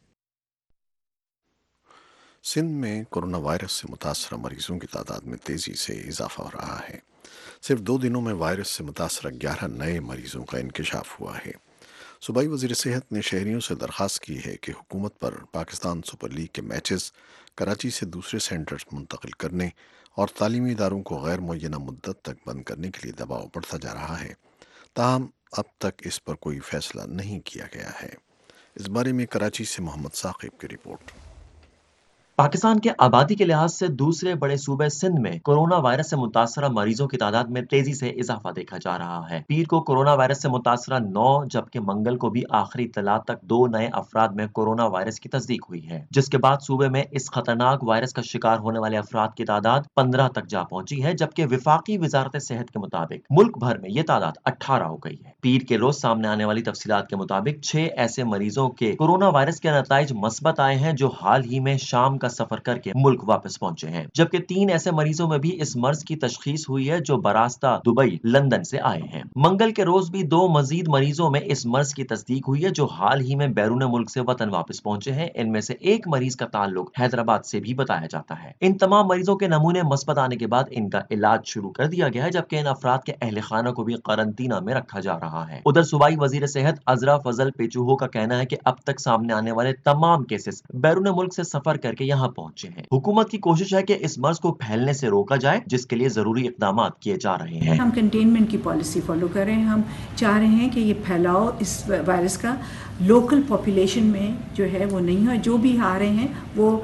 Sindh میں کورونا وائرس سے متاثرہ مریضوں کی تعداد میں تیزی سے اضافہ ہو رہا ہے۔ صرف دو دنوں میں وائرس سے متاثرہ گیارہ نئے مریضوں کا انکشاف ہوا ہے۔ صوبائی وزیر صحت نے شہریوں سے درخواست کی ہے کہ حکومت پر پاکستان سپر لیگ کے میچز کراچی سے دوسرے سینٹرز منتقل کرنے اور تعلیمی اداروں کو غیر معینہ مدت تک بند کرنے کے لیے دباؤ بڑھتا جا رہا ہے، تاہم اب تک اس پر کوئی فیصلہ نہیں کیا گیا ہے۔ اس بارے میں کراچی سے محمد ثاقب کی رپورٹ۔ پاکستان کے آبادی کے لحاظ سے دوسرے بڑے صوبے سندھ میں کورونا وائرس سے متاثرہ مریضوں کی تعداد میں تیزی سے اضافہ دیکھا جا رہا ہے۔ پیر کو کورونا وائرس سے متاثرہ نو جبکہ منگل کو بھی آخری اطلاع تک دو نئے افراد میں کورونا وائرس کی تصدیق ہوئی ہے، جس کے بعد صوبے میں اس خطرناک وائرس کا شکار ہونے والے افراد کی تعداد پندرہ تک جا پہنچی ہے، جبکہ وفاقی وزارت صحت کے مطابق ملک بھر میں یہ تعداد اٹھارہ ہو گئی ہے۔ پیر کے روز سامنے آنے والی تفصیلات کے مطابق چھ ایسے مریضوں کے کورونا وائرس کے نتائج مثبت آئے ہیں جو حال ہی میں شام کا سفر کر کے ملک واپس پہنچے ہیں، جبکہ تین ایسے مریضوں میں بھی اس مرض کی تشخیص ہوئی ہے جو براستہ دبئی لندن سے آئے ہیں۔ منگل کے روز بھی دو مزید مریضوں میں اس مرض کی تصدیق ہوئی ہے جو حال ہی میں بیرون ملک سے وطن واپس پہنچے ہیں۔ ان میں سے ایک مریض کا تعلق حیدرآباد سے بھی بتایا جاتا ہے۔ ان تمام مریضوں کے نمونے مثبت آنے کے بعد ان کا علاج شروع کر دیا گیا ہے، جبکہ ان افراد کے اہل خانہ کو بھی قرنطینہ میں رکھا جا رہا ہے۔ ادھر صوبائی وزیر صحت عذرا فضل پیچوہو کا کہنا ہے کہ اب تک سامنے آنے والے تمام کیسز بیرون ملک سے سفر کر کے یہاں پہنچے ہیں۔ حکومت کی کوشش ہے کہ اس مرض کو پھیلنے سے روکا جائے، جس کے لیے ضروری اقدامات کیے جا رہے ہیں۔ ہم کنٹینمنٹ کی پالیسی فالو کر رہے ہیں۔ ہم چاہ رہے ہیں کہ یہ پھیلاؤ اس وائرس کا لوکل پاپولیشن میں جو ہے وہ نہیں ہو، جو بھی آ رہے ہیں وہ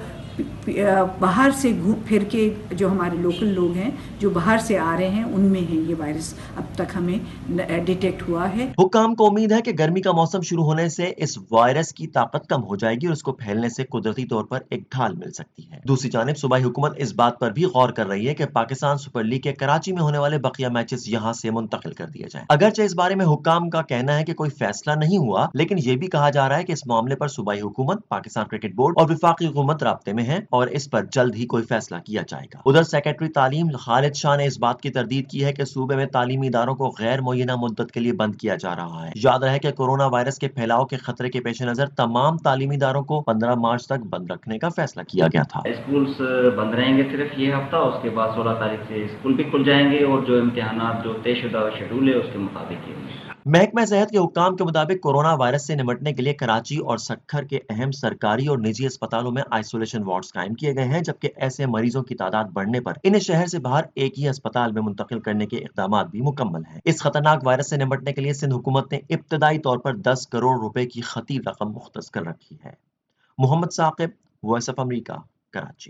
باہر سے پھر کے جو ہمارے لوکل لوگ ہیں جو باہر سے آ رہے ہیں ان میں ہے یہ وائرس اب تک ہمیں ڈیٹیکٹ ہوا ہے۔ حکام کو امید ہے کہ گرمی کا موسم شروع ہونے سے اس وائرس کی طاقت کم ہو جائے گی اور اس کو پھیلنے سے قدرتی طور پر ایک ڈھال مل سکتی ہے۔ دوسری جانب صوبائی حکومت اس بات پر بھی غور کر رہی ہے کہ پاکستان سپر لیگ کے کراچی میں ہونے والے بقیہ میچز یہاں سے منتقل کر دیے جائیں۔ اگرچہ اس بارے میں حکام کا کہنا ہے کہ کوئی فیصلہ نہیں ہوا، لیکن یہ بھی کہا جا رہا ہے کہ اس معاملے پر صوبائی حکومت، پاکستان کرکٹ بورڈ اور وفاقی حکومت رابطے میں ہے اور اس پر جلد ہی کوئی فیصلہ کیا جائے گا۔ ادھر سیکرٹری تعلیم خالد شاہ نے اس بات کی تردید کی ہے کہ صوبے میں تعلیمی اداروں کو غیر معینہ مدت کے لیے بند کیا جا رہا ہے۔ یاد رہے کہ کورونا وائرس کے پھیلاؤ کے خطرے کے پیش نظر تمام تعلیمی اداروں کو پندرہ مارچ تک بند رکھنے کا فیصلہ کیا گیا تھا۔ اسکولز بند رہیں گے صرف یہ ہفتہ، اس کے بعد سولہ تاریخ سے اسکول بھی کھل جائیں گے اور جو امتحانات جو طے شدہ شیڈول ہے اس کے مطابق ہی ہوں گے۔ محکمہ صحت کے حکام کے مطابق کورونا وائرس سے نمٹنے کے لیے کراچی اور سکھر کے اہم سرکاری اور نجی اسپتالوں میں آئسولیشن وارڈز قائم کیے گئے ہیں، جبکہ ایسے مریضوں کی تعداد بڑھنے پر انہیں شہر سے باہر ایک ہی اسپتال میں منتقل کرنے کے اقدامات بھی مکمل ہیں۔ اس خطرناک وائرس سے نمٹنے کے لیے سندھ حکومت نے ابتدائی طور پر دس کروڑ روپے کی خطیر رقم مختص کر رکھی ہے۔ Muhammad Saqib, Voice of America, Karachi.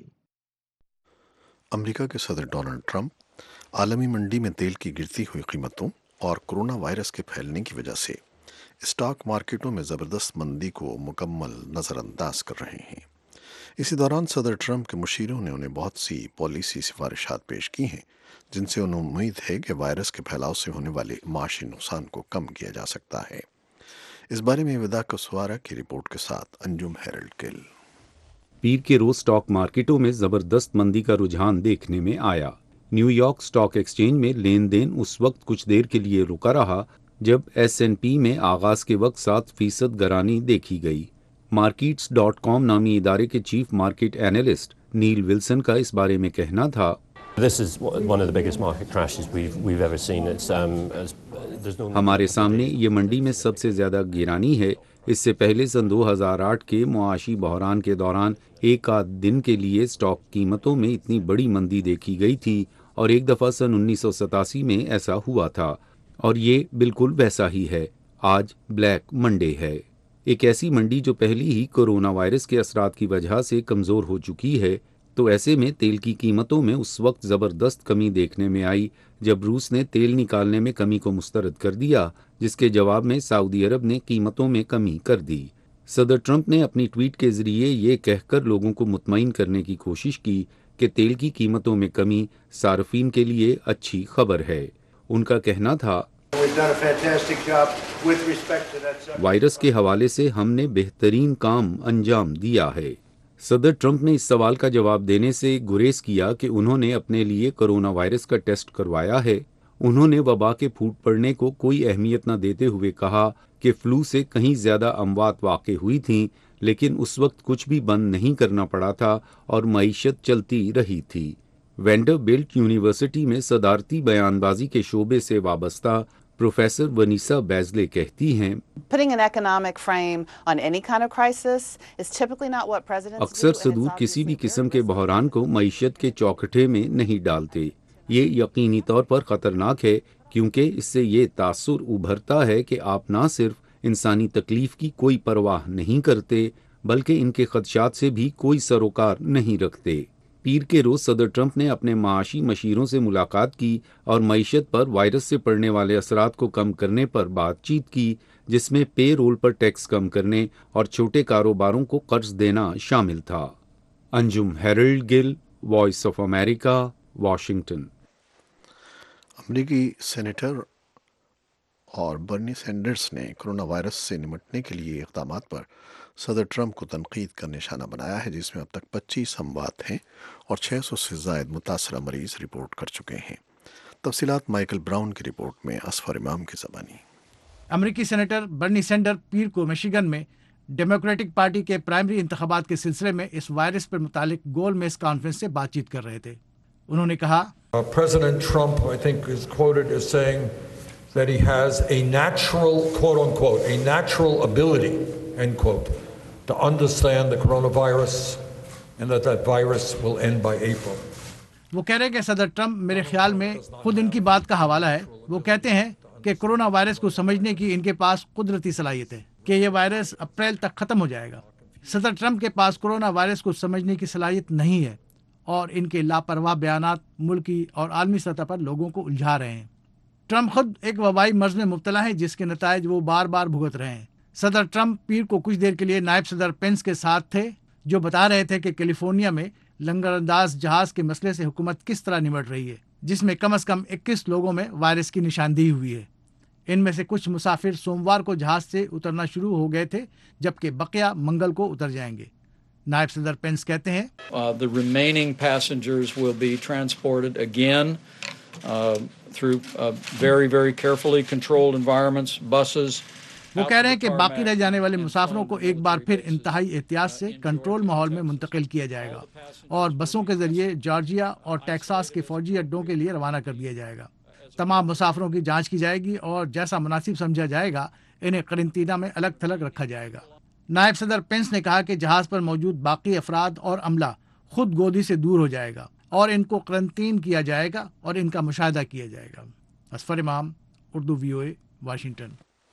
America کے صدر ڈونلڈ ٹرمپ عالمی منڈی میں تیل کی گرتی ہوئی قیمتوں اور کرونا وائرس کے پھیلنے کی وجہ سے اسٹاک مارکیٹوں میں زبردست مندی کو مکمل نظر انداز کر رہے ہیں۔ اسی دوران صدر ٹرمپ کے مشیروں نے انہیں بہت سی پالیسی سفارشات پیش کی ہیں جن سے انہیں امید ہے کہ وائرس کے پھیلاؤ سے ہونے والے معاشی نقصان کو کم کیا جا سکتا ہے۔ اس بارے میں ودا کسوارا کی رپورٹ کے ساتھ انجم ہیرلڈ گل۔ پیر کے روز اسٹاک مارکیٹوں میں زبردست مندی کا رجحان دیکھنے میں آیا۔ نیو یارک اسٹاک ایکسچینج میں لین دین اس وقت کچھ دیر کے لیے رکا رہا جب ایس این پی میں آغاز کے وقت سات فیصد گرانی دیکھی گئی۔ مارکیٹس ڈاٹ کام نامی ادارے کے chief market analyst Neil Wilson کا اس بارے میں کہنا تھا، ہمارے سامنے یہ منڈی میں سب سے زیادہ گرانی ہے۔ اس سے پہلے سن دو ہزار آٹھ کے معاشی بحران کے دوران ایک آدھ دن کے لیے اسٹاک قیمتوں میں اتنی بڑی مندی دیکھی گئی تھی اور ایک دفعہ سن انیس سو ستاسی میں ایسا ہوا تھا، اور یہ بالکل ویسا ہی ہے۔ آج بلیک منڈے ہے، ایک ایسی منڈی جو پہلی ہی کورونا وائرس کے اثرات کی وجہ سے کمزور ہو چکی ہے۔ تو ایسے میں تیل کی قیمتوں میں اس وقت زبردست کمی دیکھنے میں آئی جب روس نے تیل نکالنے میں کمی کو مسترد کر دیا، جس کے جواب میں سعودی عرب نے قیمتوں میں کمی کر دی۔ صدر ٹرمپ نے اپنی ٹویٹ کے ذریعے یہ کہہ کر لوگوں کو مطمئن کرنے کی کوشش کی کہ تیل کی قیمتوں میں کمی صارفین کے لیے اچھی خبر ہے۔ ان کا کہنا تھا، وائرس کے حوالے سے ہم نے بہترین کام انجام دیا ہے۔ صدر ٹرمپ نے اس سوال کا جواب دینے سے گریز کیا کہ انہوں نے اپنے لیے کرونا وائرس کا ٹیسٹ کروایا ہے۔ انہوں نے وبا کے پھوٹ پڑنے کو کوئی اہمیت نہ دیتے ہوئے کہا کہ فلو سے کہیں زیادہ اموات واقع ہوئی تھیں، لیکن اس وقت کچھ بھی بند نہیں کرنا پڑا تھا اور معیشت چلتی رہی تھی۔ وینڈر بلٹ یونیورسٹی میں صدارتی بیان بازی کے شعبے سے وابستہ پروفیسر ونیسا بیزلے کہتی ہیں، اکثر صدور کسی بھی قسم کے بحران کو معیشت کے چوکھٹے میں نہیں ڈالتے۔ یہ یقینی طور پر خطرناک ہے کیونکہ اس سے یہ تاثر ابھرتا ہے کہ آپ نہ صرف انسانی تکلیف کی کوئی پرواہ نہیں کرتے बल्कि इनके खदशात से भी कोई सरोकार नहीं रखते। पीर के रोज सदर ट्रंप ने अपने माशी मशीरों से मुलाकात की और मईशत पर वायरस से पड़ने वाले असरात को कम करने पर बातचीत की, जिसमें पे रोल पर टैक्स कम करने और छोटे कारोबारों को कर्ज देना शामिल था। Anjum Harold Gill, Voice of America, Washington. अमरीकी सेनेटर और बर्नी सैंडर्स ने कोरोना वायरस से निपटने के लिए इक़दामात पर सदर ट्रंप को तनकीद का निशाना बनाया है, जिसमें अब तक पच्चीस अमवात हैं और छह सौ से ज़ायद मुतासरा मरीज रिपोर्ट कर चुके हैं। तफसीलात माइकल ब्राउन की रिपोर्ट में असफर इमाम की ज़बानी। अमरीकी सेनेटर बर्नी सैंडर पीर को मिशिगन में डेमोक्रेटिक पार्टी के प्राइमरी इंतखाबात के सिलसिले में इस वायरस पर मुतालिक गोल मेज कॉन्फ्रेंस से बातचीत कर रहे थे। उन्होंने कहा, President Trump, I think, is quoted as saying that he has a natural, quote unquote, a natural ability, end quote, to understand the coronavirus and that that virus will end by April. वो कह रहे हैं कि सदर Trump मेरे ख्याल में खुद इनकी बात का हवाला है। वो कहते हैं कि कोरोना वायरस को समझने की इनके पास कुदरती सलाहियत है कि ये वायरस अप्रैल तक खत्म हो जाएगा। सदर ट्रंप के पास कोरोना वायरस को समझने की सलाहियत नहीं है और इनके लापरवाह बयानात मुल्की और आलमी सतह पर लोगों को उलझा रहे हैं। ट्रंप खुद एक वबाई मर्ज में मुब्तला है जिसके नतायज वो बार बार भुगत रहे हैं। सदर ट्रंप पीर को कुछ देर के लिए नायब सदर पेंस के साथ थे, जो बता रहे थे कि कैलिफोर्निया में लंगरअंदाज जहाज के मसले से हुकूमत किस तरह निपट रही है, जिसमें कम अज कम इक्कीस लोगों में वायरस की निशानदेही हुई है। इनमें से कुछ मुसाफिर सोमवार को जहाज से उतरना शुरू हो गए थे, जबकि बकिया मंगल को उतर जाएंगे। नायब सदर पेंस कहते हैं, uh, the remaining passengers will be transported again uh, through uh, very very carefully controlled environments, buses. वो कह रहे हैं कि बाकी रह जाने वाले मुसाफिरों को एक बार फिर इंतहाई एहतियात से कंट्रोल माहौल में मुंतकिल किया जाएगा और बसों के जरिए जॉर्जिया और टेक्सास के फौजी अड्डों के लिए रवाना कर दिया जाएगा। तमाम मुसाफिरों की जांच की जाएगी और जैसा मुनासिब समझा जाएगा इन्हें करेंटीना में अलग थलग रखा जाएगा। नायब सदर पेंस ने कहा कि जहाज पर मौजूद बाकी अफराद और अमला खुद गोदी से दूर हो जाएगा और इनको करंटीन किया जाएगा और इनका मुशाहिदा किया जाएगा। असफर इमाम, उर्दू वीओए, वाशिंगटन।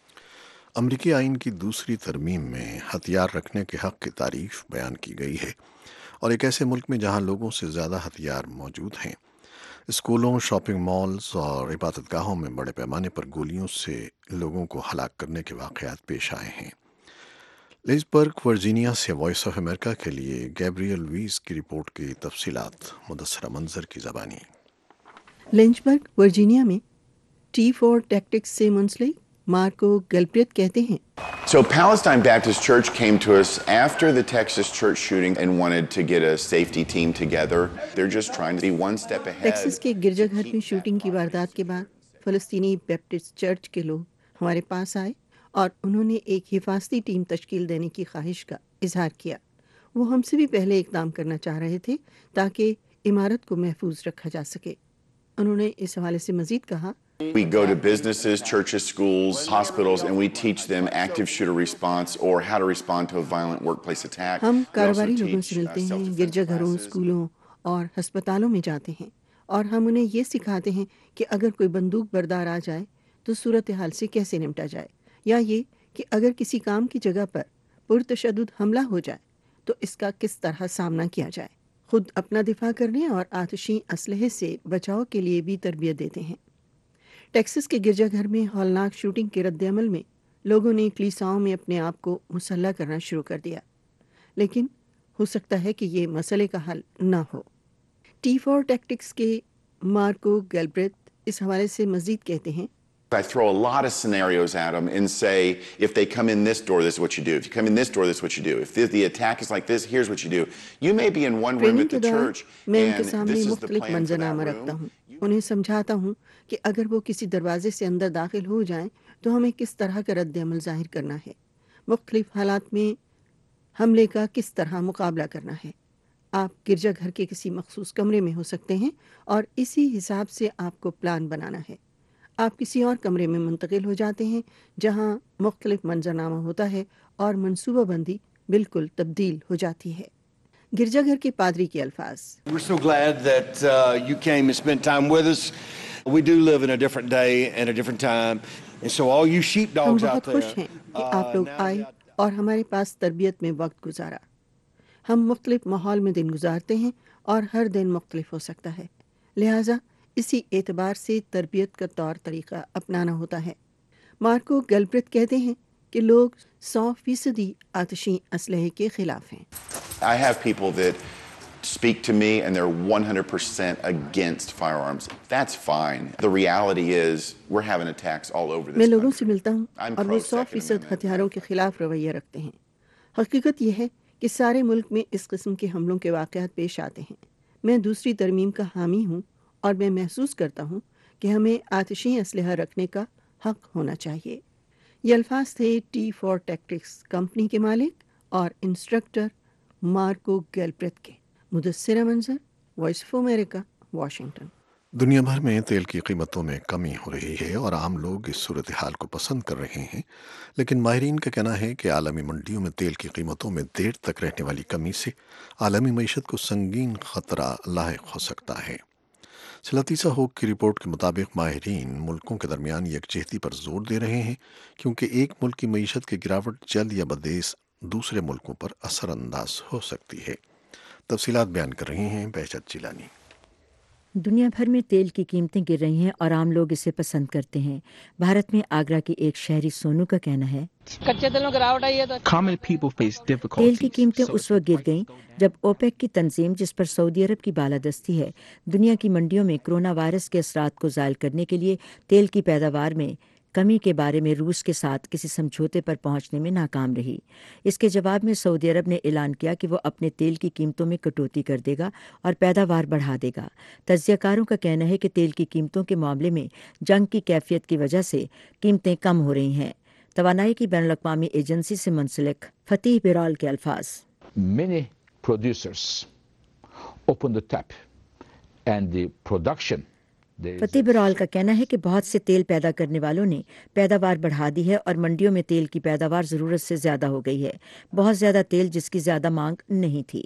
अमरीकी आइन की दूसरी तरमीम में हथियार रखने के हक़ की तारीफ बयान की गई है और एक ऐसे मुल्क में जहां लोगों से ज़्यादा हथियार मौजूद हैं, स्कूलों, शॉपिंग मॉल्स और इबादतगाहों में बड़े पैमाने पर गोलियों से लोगों को हलाक करने के वाक़यात पेश आए हैं। लिंचबर्ग, वर्जीनिया से वॉइस ऑफ अमेरिका के लिए गैब्रियल वीस की रिपोर्ट की तफसीलात मुदस्सरा मंजर की ज़बानी। लिंचबर्ग, वर्जीनिया में टी फोर टैक्टिक्स से मुंसलिक मार्को गैल्ब्रेथ कहते हैं, So Palestine Baptist Church came to us after the Texas church shooting and wanted to get a safety team together. They're just trying to be one step ahead. Texas के गिरजाघर में shooting की वारदात के बाद फ़लस्तीनी Baptist church के लोग हमारे पास आए और उन्होंने एक हिफाजती टीम तश्कील देने की ख्वाहिश का इजहार किया। वो हमसे भी पहले इकदाम करना चाह रहे थे ताकि इमारत को महफूज रखा जा सके। उन्होंने इस हवाले से मजीद कहा, We go to businesses, churches, schools, hospitals, and we teach them active shooter response or how to respond to a violent workplace attack. हम कारोबारी लोगों से मिलते हैं, गिरजाघरों, स्कूलों और अस्पतालों में जाते हैं और हम उन्हें ये सिखाते हैं कि अगर कोई बंदूक बरदार आ जाए तो सूरत हाल से कैसे निपटा जाए, या ये कि अगर किसी काम की जगह पर पुरतशद्दुद हमला हो जाए तो इसका किस तरह सामना किया जाए। खुद अपना दिफा करने और आतिशी असलहे से बचाव के लिए भी तरबियत देते हैं। टेक्सास के गिरजाघर में हौलनाक शूटिंग के रद्दअमल में लोगों ने कलीसियाओं में अपने आप को मुसल्ला करना शुरू कर दिया, लेकिन हो सकता है कि ये मसले का हल ना हो। टी फोर टैक्टिक्स के मार्को गैल्ब्रेथ इस हवाले से मजीद कहते हैं, I throw a lot of scenarios at them and say, if they come in this door, this is what you do. If you come in this door, this is what you do. If the, the attack is like this, here's what you do. You may be in one room at the church, and this is the plan for that room. उन्हें समझाता हूँ कि अगर वो किसी दरवाजे से अंदर दाखिल हो जाएं तो हमें किस तरह का रद्द-ए-अमल जाहिर करना है, मुख्तलिफ हालात में हमले का किस तरह मुकाबला करना है। आप गिरजाघर के किसी मखसूस कमरे में हो सकते हैं और इसी हिसाब से आपको प्लान बनाना है। आप किसी और कमरे में मुंतकिल हो जाते हैं जहां मुख्तलिफ मंजरनामा होता है और मनसूबा बंदी बिल्कुल तब्दील हो जाती है। गिरजाघर के पादरी के अल्फाज, We're so glad that uh, you came and spent time with us. We do live in a different day and a different time. And so all you sheepdogs out there. हम बहुत खुश हैं कि आप लोग आए اور ہمارے پاس تربیت میں وقت گزارا۔ ہم مختلف ماحول میں دن گزارتے ہیں اور ہر دن مختلف ہو سکتا ہے، لہٰذا اسی اعتبار سے تربیت کا طور طریقہ اپنانا ہوتا ہے۔ مارکو گیلبرتھ کہتے ہیں کہ لوگ سو فیصدی آتشی اسلحے کے خلاف ہیں۔ I have people that speak to me and they're one hundred percent against firearms. That's fine. The reality is we're having attacks all over this میں لوگوں سے country. ملتا ہوں اور وہ سو فیصد ہتھیاروں کے خلاف رویہ رکھتے ہیں۔ حقیقت یہ ہے کہ سارے ملک میں اس قسم کے حملوں کے واقعات پیش آتے ہیں۔ میں دوسری ترمیم کا حامی ہوں اور میں محسوس کرتا ہوں کہ ہمیں آتشی اسلحہ رکھنے کا حق ہونا چاہیے۔ یہ الفاظ تھے ٹی فور ٹیکٹکس کمپنی کے مالک اور انسٹرکٹر مارکو گیلبرتھ کے۔ مدثرہ منظر، وائس آف امریکہ، واشنگٹن۔ دنیا بھر میں تیل کی قیمتوں میں کمی ہو رہی ہے اور عام لوگ اس صورتحال کو پسند کر رہے ہیں، لیکن ماہرین کا کہنا ہے کہ عالمی منڈیوں میں تیل کی قیمتوں میں دیر تک رہنے والی کمی سے عالمی معیشت کو سنگین خطرہ لاحق ہو سکتا ہے۔ سلاتیسا ہوک کی رپورٹ کے مطابق ماہرین ملکوں کے درمیان یکجہتی پر زور دے رہے ہیں کیونکہ ایک ملک کی معیشت کی گراوٹ جلد یا بدیس دوسرے ملکوں پر اثر انداز ہو سکتی ہے۔ تفصیلات بیان کر رہی ہیں بہجت جیلانی۔ دنیا بھر میں تیل کی قیمتیں گر رہی ہیں اور عام لوگ اسے پسند کرتے ہیں۔ بھارت میں آگرہ کی ایک شہری سونو کا کہنا ہے کچے تیل میں گراوٹ آئی ہے تو Common people face تیل difficulties. کی قیمتیں so اس وقت گر گئیں جب اوپیک کی تنظیم، جس پر سعودی عرب کی بالادستی ہے، دنیا کی منڈیوں میں کرونا وائرس کے اثرات کو زائل کرنے کے لیے تیل کی پیداوار میں کمی کے بارے میں روس کے ساتھ کسی سمجھوتے پر پہنچنے میں ناکام رہی۔ اس کے جواب میں سعودی عرب نے اعلان کیا کہ وہ اپنے تیل کی قیمتوں میں کٹوتی کر دے گا اور پیداوار بڑھا دے گا۔ تجزیہ کاروں کا کہنا ہے کہ تیل کی قیمتوں کے معاملے میں جنگ کی کیفیت کی وجہ سے قیمتیں کم ہو رہی ہیں۔ توانائی کی بین الاقوامی ایجنسی سے منسلک فتح برال کے الفاظ۔ Many producers open the tap and the production. there is Fath a- برال کا کہنا ہے کہ بہت سے تیل پیدا کرنے والوں نے پیداوار بڑھا دی ہے اور منڈیوں میں تیل کی پیداوار ضرورت سے زیادہ ہو گئی ہے، بہت زیادہ تیل جس کی زیادہ مانگ نہیں تھی۔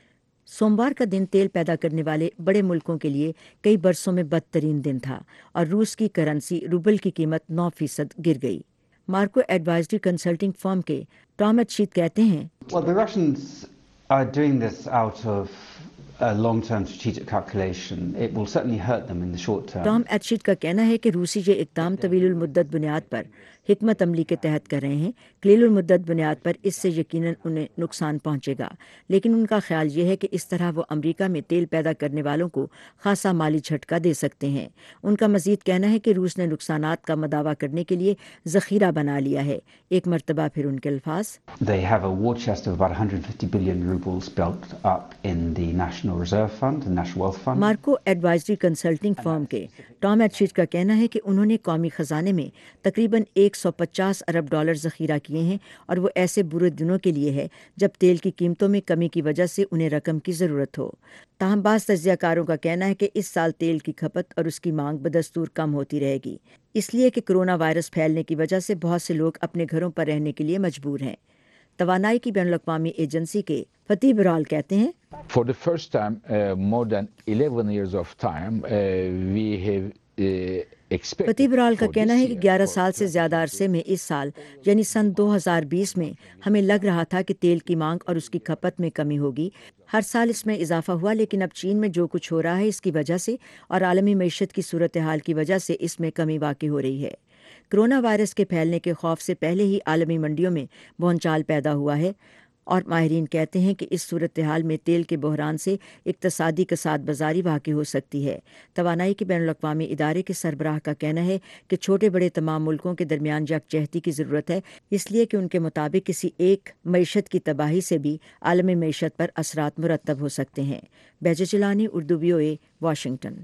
سوموار کا دن تیل پیدا کرنے والے بڑے ملکوں کے لیے کئی برسوں میں بدترین دن تھا اور روس کی کرنسی روبل کی قیمت نو فیصد گر گئی۔ مارکو ایڈوائزری کنسلٹنگ فرم کے ٹام ایٹشیت کہتے ہیں Well, the Russians are doing this out of a long-term strategic calculation. It will certainly hurt them in the short term. Tom ایٹشیٹ کا کہنا ہے کہ روسی یہ اقدام طویل المدت بنیاد پر حکمت عملی کے تحت کر رہے ہیں۔ قلیل المدت بنیاد پر اس سے یقیناً انہیں نقصان پہنچے گا، لیکن ان کا خیال یہ ہے کہ اس طرح وہ امریکہ میں تیل پیدا کرنے والوں کو خاصا مالی جھٹکا دے سکتے ہیں۔ ان کا مزید کہنا ہے کہ روس نے نقصانات کا مداوع کرنے کے لیے ذخیرہ بنا لیا ہے۔ ایک مرتبہ پھر ان کے الفاظ۔ They have a war chest of about one hundred fifty billion rubles built up in the National Reserve Fund, the National Wealth Fund. Marco advisory consulting firm کے ٹام ایٹشیٹ کا کہنا ہے کہ انہوں نے قومی خزانے میں تقریباً ایک سو پچاس ارب ڈالر ذخیرہ کیے ہیں اور وہ ایسے برے دنوں کے لیے ہے جب تیل کی قیمتوں میں کمی کی وجہ سے انہیں رقم کی ضرورت ہو۔ تاہم بعض تجزیہ کاروں کا کہنا ہے کہ اس سال تیل کی کھپت اور اس کی مانگ بدستور کم ہوتی رہے گی، اس لیے کہ کرونا وائرس پھیلنے کی وجہ سے بہت سے لوگ اپنے گھروں پر رہنے کے لیے مجبور ہیں۔ توانائی کی بین الاقوامی ایجنسی کے فتح برال کہتے ہیں For the first time, uh, more than eleven years of time, uh, we have uh, expected فتح برال کا for کہنا this ہے کہ year گیارہ for سال سے زیادہ عرصے میں اس سال یعنی سن دو ہزار بیس میں ہمیں لگ رہا تھا کہ تیل کی مانگ اور اس کی کھپت میں کمی ہوگی۔ ہر سال اس میں اضافہ ہوا، لیکن اب چین میں جو کچھ ہو رہا ہے اس کی وجہ سے اور عالمی معیشت کی صورتحال کی وجہ سے اس میں کمی واقع ہو رہی ہے۔ کرونا وائرس کے پھیلنے کے خوف سے پہلے ہی عالمی منڈیوں میں بھونچال پیدا ہوا ہے اور ماہرین کہتے ہیں کہ اس صورتحال میں تیل کے بحران سے اقتصادی کساد بازاری واقع ہو سکتی ہے۔ توانائی کے بین الاقوامی ادارے کے سربراہ کا کہنا ہے کہ چھوٹے بڑے تمام ملکوں کے درمیان یکجہتی کی ضرورت ہے، اس لیے کہ ان کے مطابق کسی ایک معیشت کی تباہی سے بھی عالمی معیشت پر اثرات مرتب ہو سکتے ہیں۔ Bahjat Jilani, Urdu V O A, Washington.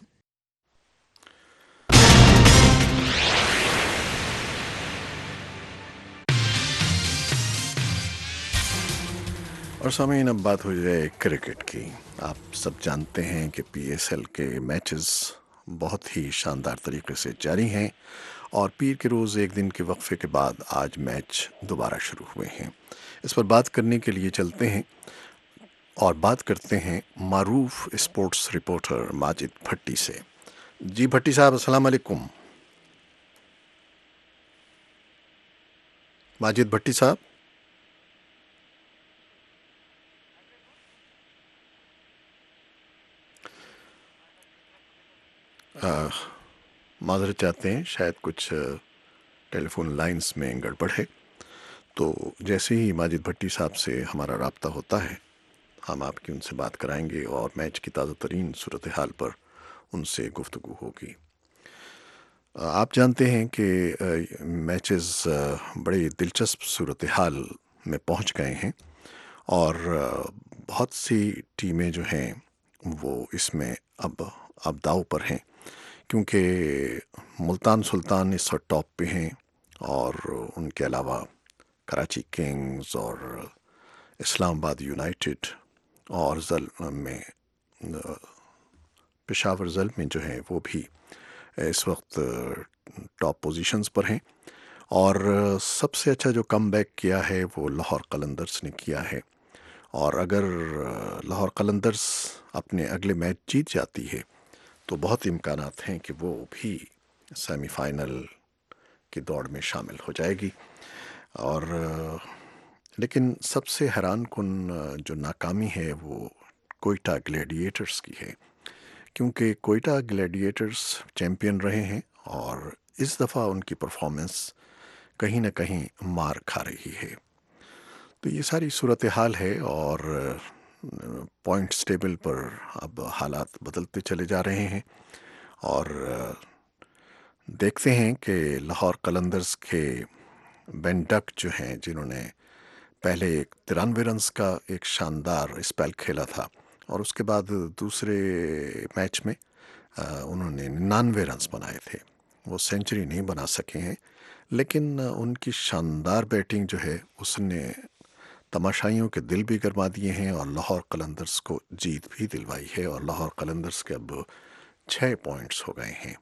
اور سامعین، اب بات ہو جائے کرکٹ کی۔ آپ سب جانتے ہیں کہ پی ایس ایل کے میچز بہت ہی شاندار طریقے سے جاری ہیں اور پیر کے روز ایک دن کے وقفے کے بعد آج میچ دوبارہ شروع ہوئے ہیں۔ اس پر بات کرنے کے لیے چلتے ہیں اور بات کرتے ہیں معروف اسپورٹس رپورٹر ماجد بھٹی سے۔ جی بھٹی صاحب، السلام علیکم۔ ماجد بھٹی صاحب माजरत चाहते हैं, शायद कुछ टेलीफोन लाइंस में गड़बड़ है। तो जैसे ही माजिद भट्टी साहब से हमारा राब्ता होता है हम आपकी उनसे बात कराएंगे और मैच की ताज़ा तरीन सूरत हाल पर उनसे गुफ्तगू होगी। आप जानते हैं कि मैचेस बड़े दिलचस्प सूरत हाल में पहुंच गए हैं और बहुत सी टीमें जो हैं वो इसमें अब अब दाव पर हैं, क्योंकि मुल्तान सुल्तान इस वक्त टॉप पे हैं और उनके अलावा कराची किंग्स और इस्लामाबाद यूनाइटेड और जल में पेशावर जल में जो है वो भी इस वक्त टॉप पोजीशंस पर हैं। और सबसे अच्छा जो कमबैक किया है वो लाहौर कलंदर्स ने किया है, और अगर लाहौर कलंदर्स अपने अगले मैच जीत जाती है तो बहुत इम्कानात हैं कि वो भी सेमीफाइनल की दौड़ में शामिल हो जाएगी। और लेकिन सबसे हैरान कुन जो नाकामी है वो कोयटा ग्लैडिएटर्स की है, क्योंकि कोयटा ग्लैडिएटर्स चैम्पियन रहे हैं और इस दफ़ा उनकी परफॉर्मेंस कहीं ना कहीं मार खा रही है। तो ये सारी सूरत हाल है और पॉइंट्स टेबल पर अब हालात बदलते चले जा रहे हैं और देखते हैं कि लाहौर कलंदर्स के बेन डक जो हैं, जिन्होंने पहले एक तिरानवे रन्स का एक शानदार स्पेल खेला था और उसके बाद दूसरे मैच में उन्होंने निन्यानवे रन्स बनाए थे, वो सेंचुरी नहीं बना सके हैं, लेकिन उनकी शानदार बैटिंग जो है उसने तमाशाइयों के दिल भी गरमा दिए हैं और लाहौर कलंदर्स को जीत भी दिलवाई है और लाहौर कलंदर्स के अब छः पॉइंट्स हो गए हैं।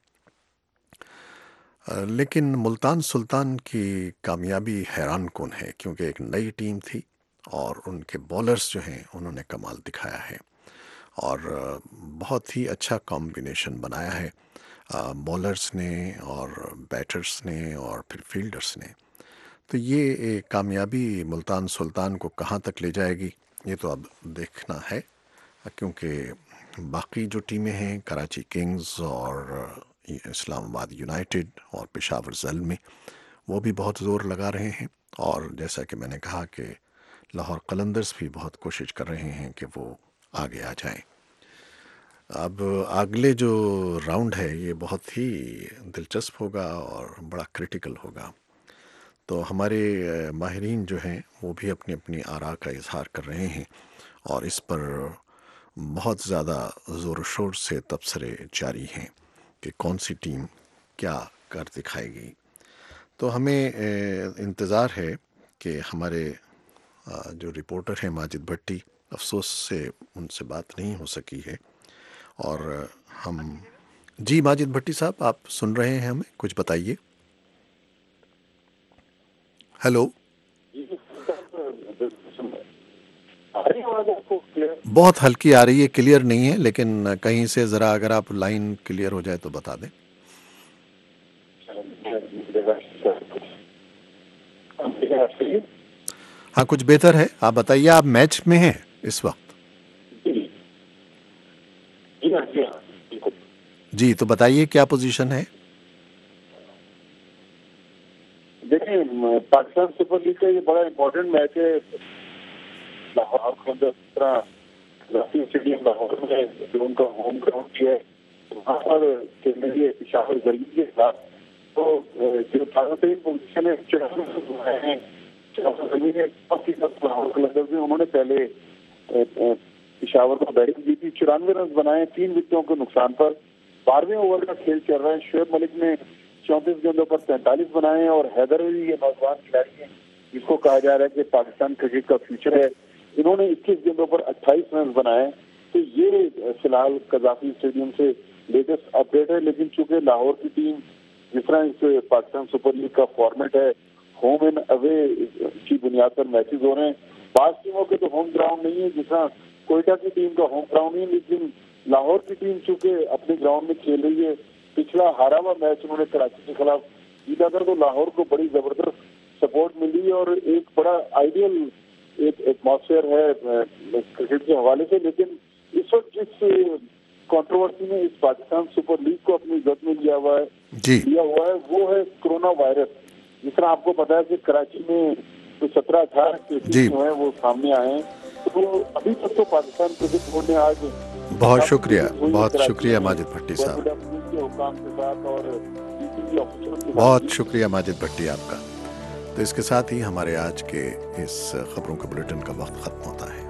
लेकिन मुल्तान सुल्तान की कामयाबी हैरान कुन है, क्योंकि एक नई टीम थी और उनके बॉलर्स जो हैं उन्होंने कमाल दिखाया है और बहुत ही अच्छा कॉम्बिनेशन बनाया है बॉलर्स ने और बैटर्स ने और फिर फील्डर्स ने। तो ये कामयाबी मुल्तान सुल्तान को कहाँ तक ले जाएगी ये तो अब देखना है, क्योंकि बाकी जो टीमें हैं कराची किंग्स और इस्लामाबाद यूनाइटेड और पेशावर जल में वो भी बहुत ज़ोर लगा रहे हैं और जैसा कि मैंने कहा कि लाहौर कलंदर्स भी बहुत कोशिश कर रहे हैं कि वो आगे आ जाएं। अब अगले जो राउंड है ये बहुत ही दिलचस्प होगा और बड़ा क्रिटिकल होगा। तो हमारे माहिरीन जो हैं वो भी अपनी अपनी आरा का इजहार कर रहे हैं और इस पर बहुत ज़्यादा ज़ोर शोर से तबसरे जारी हैं कि कौन सी टीम क्या कर दिखाएगी। तो हमें इंतज़ार है कि हमारे जो रिपोर्टर हैं माजिद भट्टी, अफसोस से उनसे बात नहीं हो सकी है और हम जी माजिद भट्टी साहब आप सुन रहे हैं हमें, कुछ बताइए। हेलो, बहुत हल्की आ रही है, क्लियर नहीं है, लेकिन कहीं से ज़रा अगर आप लाइन क्लियर हो जाए तो बता दें। हाँ कुछ बेहतर है, आप बताइए। आप मैच में हैं इस वक्त? जी तो बताइए क्या पोजीशन है? देखिए पाकिस्तान सुपर लीग का ये बड़ा इम्पोर्टेंट मैच है। लाहौर स्टेडियम लाहौर में जो उनका होम ग्राउंड है वहाँ पर खेलने के लिए पेशावर जल्दी के साथ तो जो ताज़ा तरीन पोजिशन है लाहौर कलंदर्स में उन्होंने पहले पेशावर को बैटिंग दी थी, चौरानवे रन बनाए तीन विकेटों के नुकसान पर। बारहवें ओवर का खेल चल रहा है। शुएब मलिक ने चौंतीस गेंदों पर तैंतालीस बनाए और हैदर अली ये नौजवान खिलाड़ी है जिसको कहा जा रहा है कि पाकिस्तान क्रिकेट का फ्यूचर है, इन्होंने इक्कीस गेंदों पर अट्ठाईस रन बनाए। तो ये फिलहाल कजाफी स्टेडियम से लेटेस्ट अपडेट है। लेकिन चूंकि लाहौर की टीम जिस तरह इस पाकिस्तान सुपर लीग का फॉर्मेट है, होम एंड अवे की बुनियाद पर मैचेस हो रहे हैं। पांच टीमों के तो होम ग्राउंड नहीं है, जिस तरह कोयटा की टीम का होम ग्राउंड नहीं, लेकिन लाहौर की टीम चूंकि अपने ग्राउंड में खेल रही है। पिछला हारा हुआ मैच उन्होंने कराची के खिलाफ जीता कर तो लाहौर को बड़ी जबरदस्त सपोर्ट मिली और एक बड़ा आइडियल एक एटमॉस्फेयर है क्रिकेट के हवाले से। लेकिन इस वक्त जिस कंट्रोवर्सी में इस पाकिस्तान सुपर लीग को अपनी जद में लिया हुआ है जी लिया हुआ है वो है कोरोना वायरस। जिस तरह आपको पता है कि कराची में जो सत्रह अठारह केसेस जो है वो सामने आए हैं, तो अभी तक तो पाकिस्तान क्रिकेट बोर्ड ने आज बहुत शुक्रिया बहुत शुक्रिया माजिद भट्टी साहब, के हुकाम के साथ और बहुत शुक्रिया माजिद भट्टी आपका। तो इसके साथ ही हमारे आज के इस खबरों के बुलेटिन का वक्त खत्म होता है।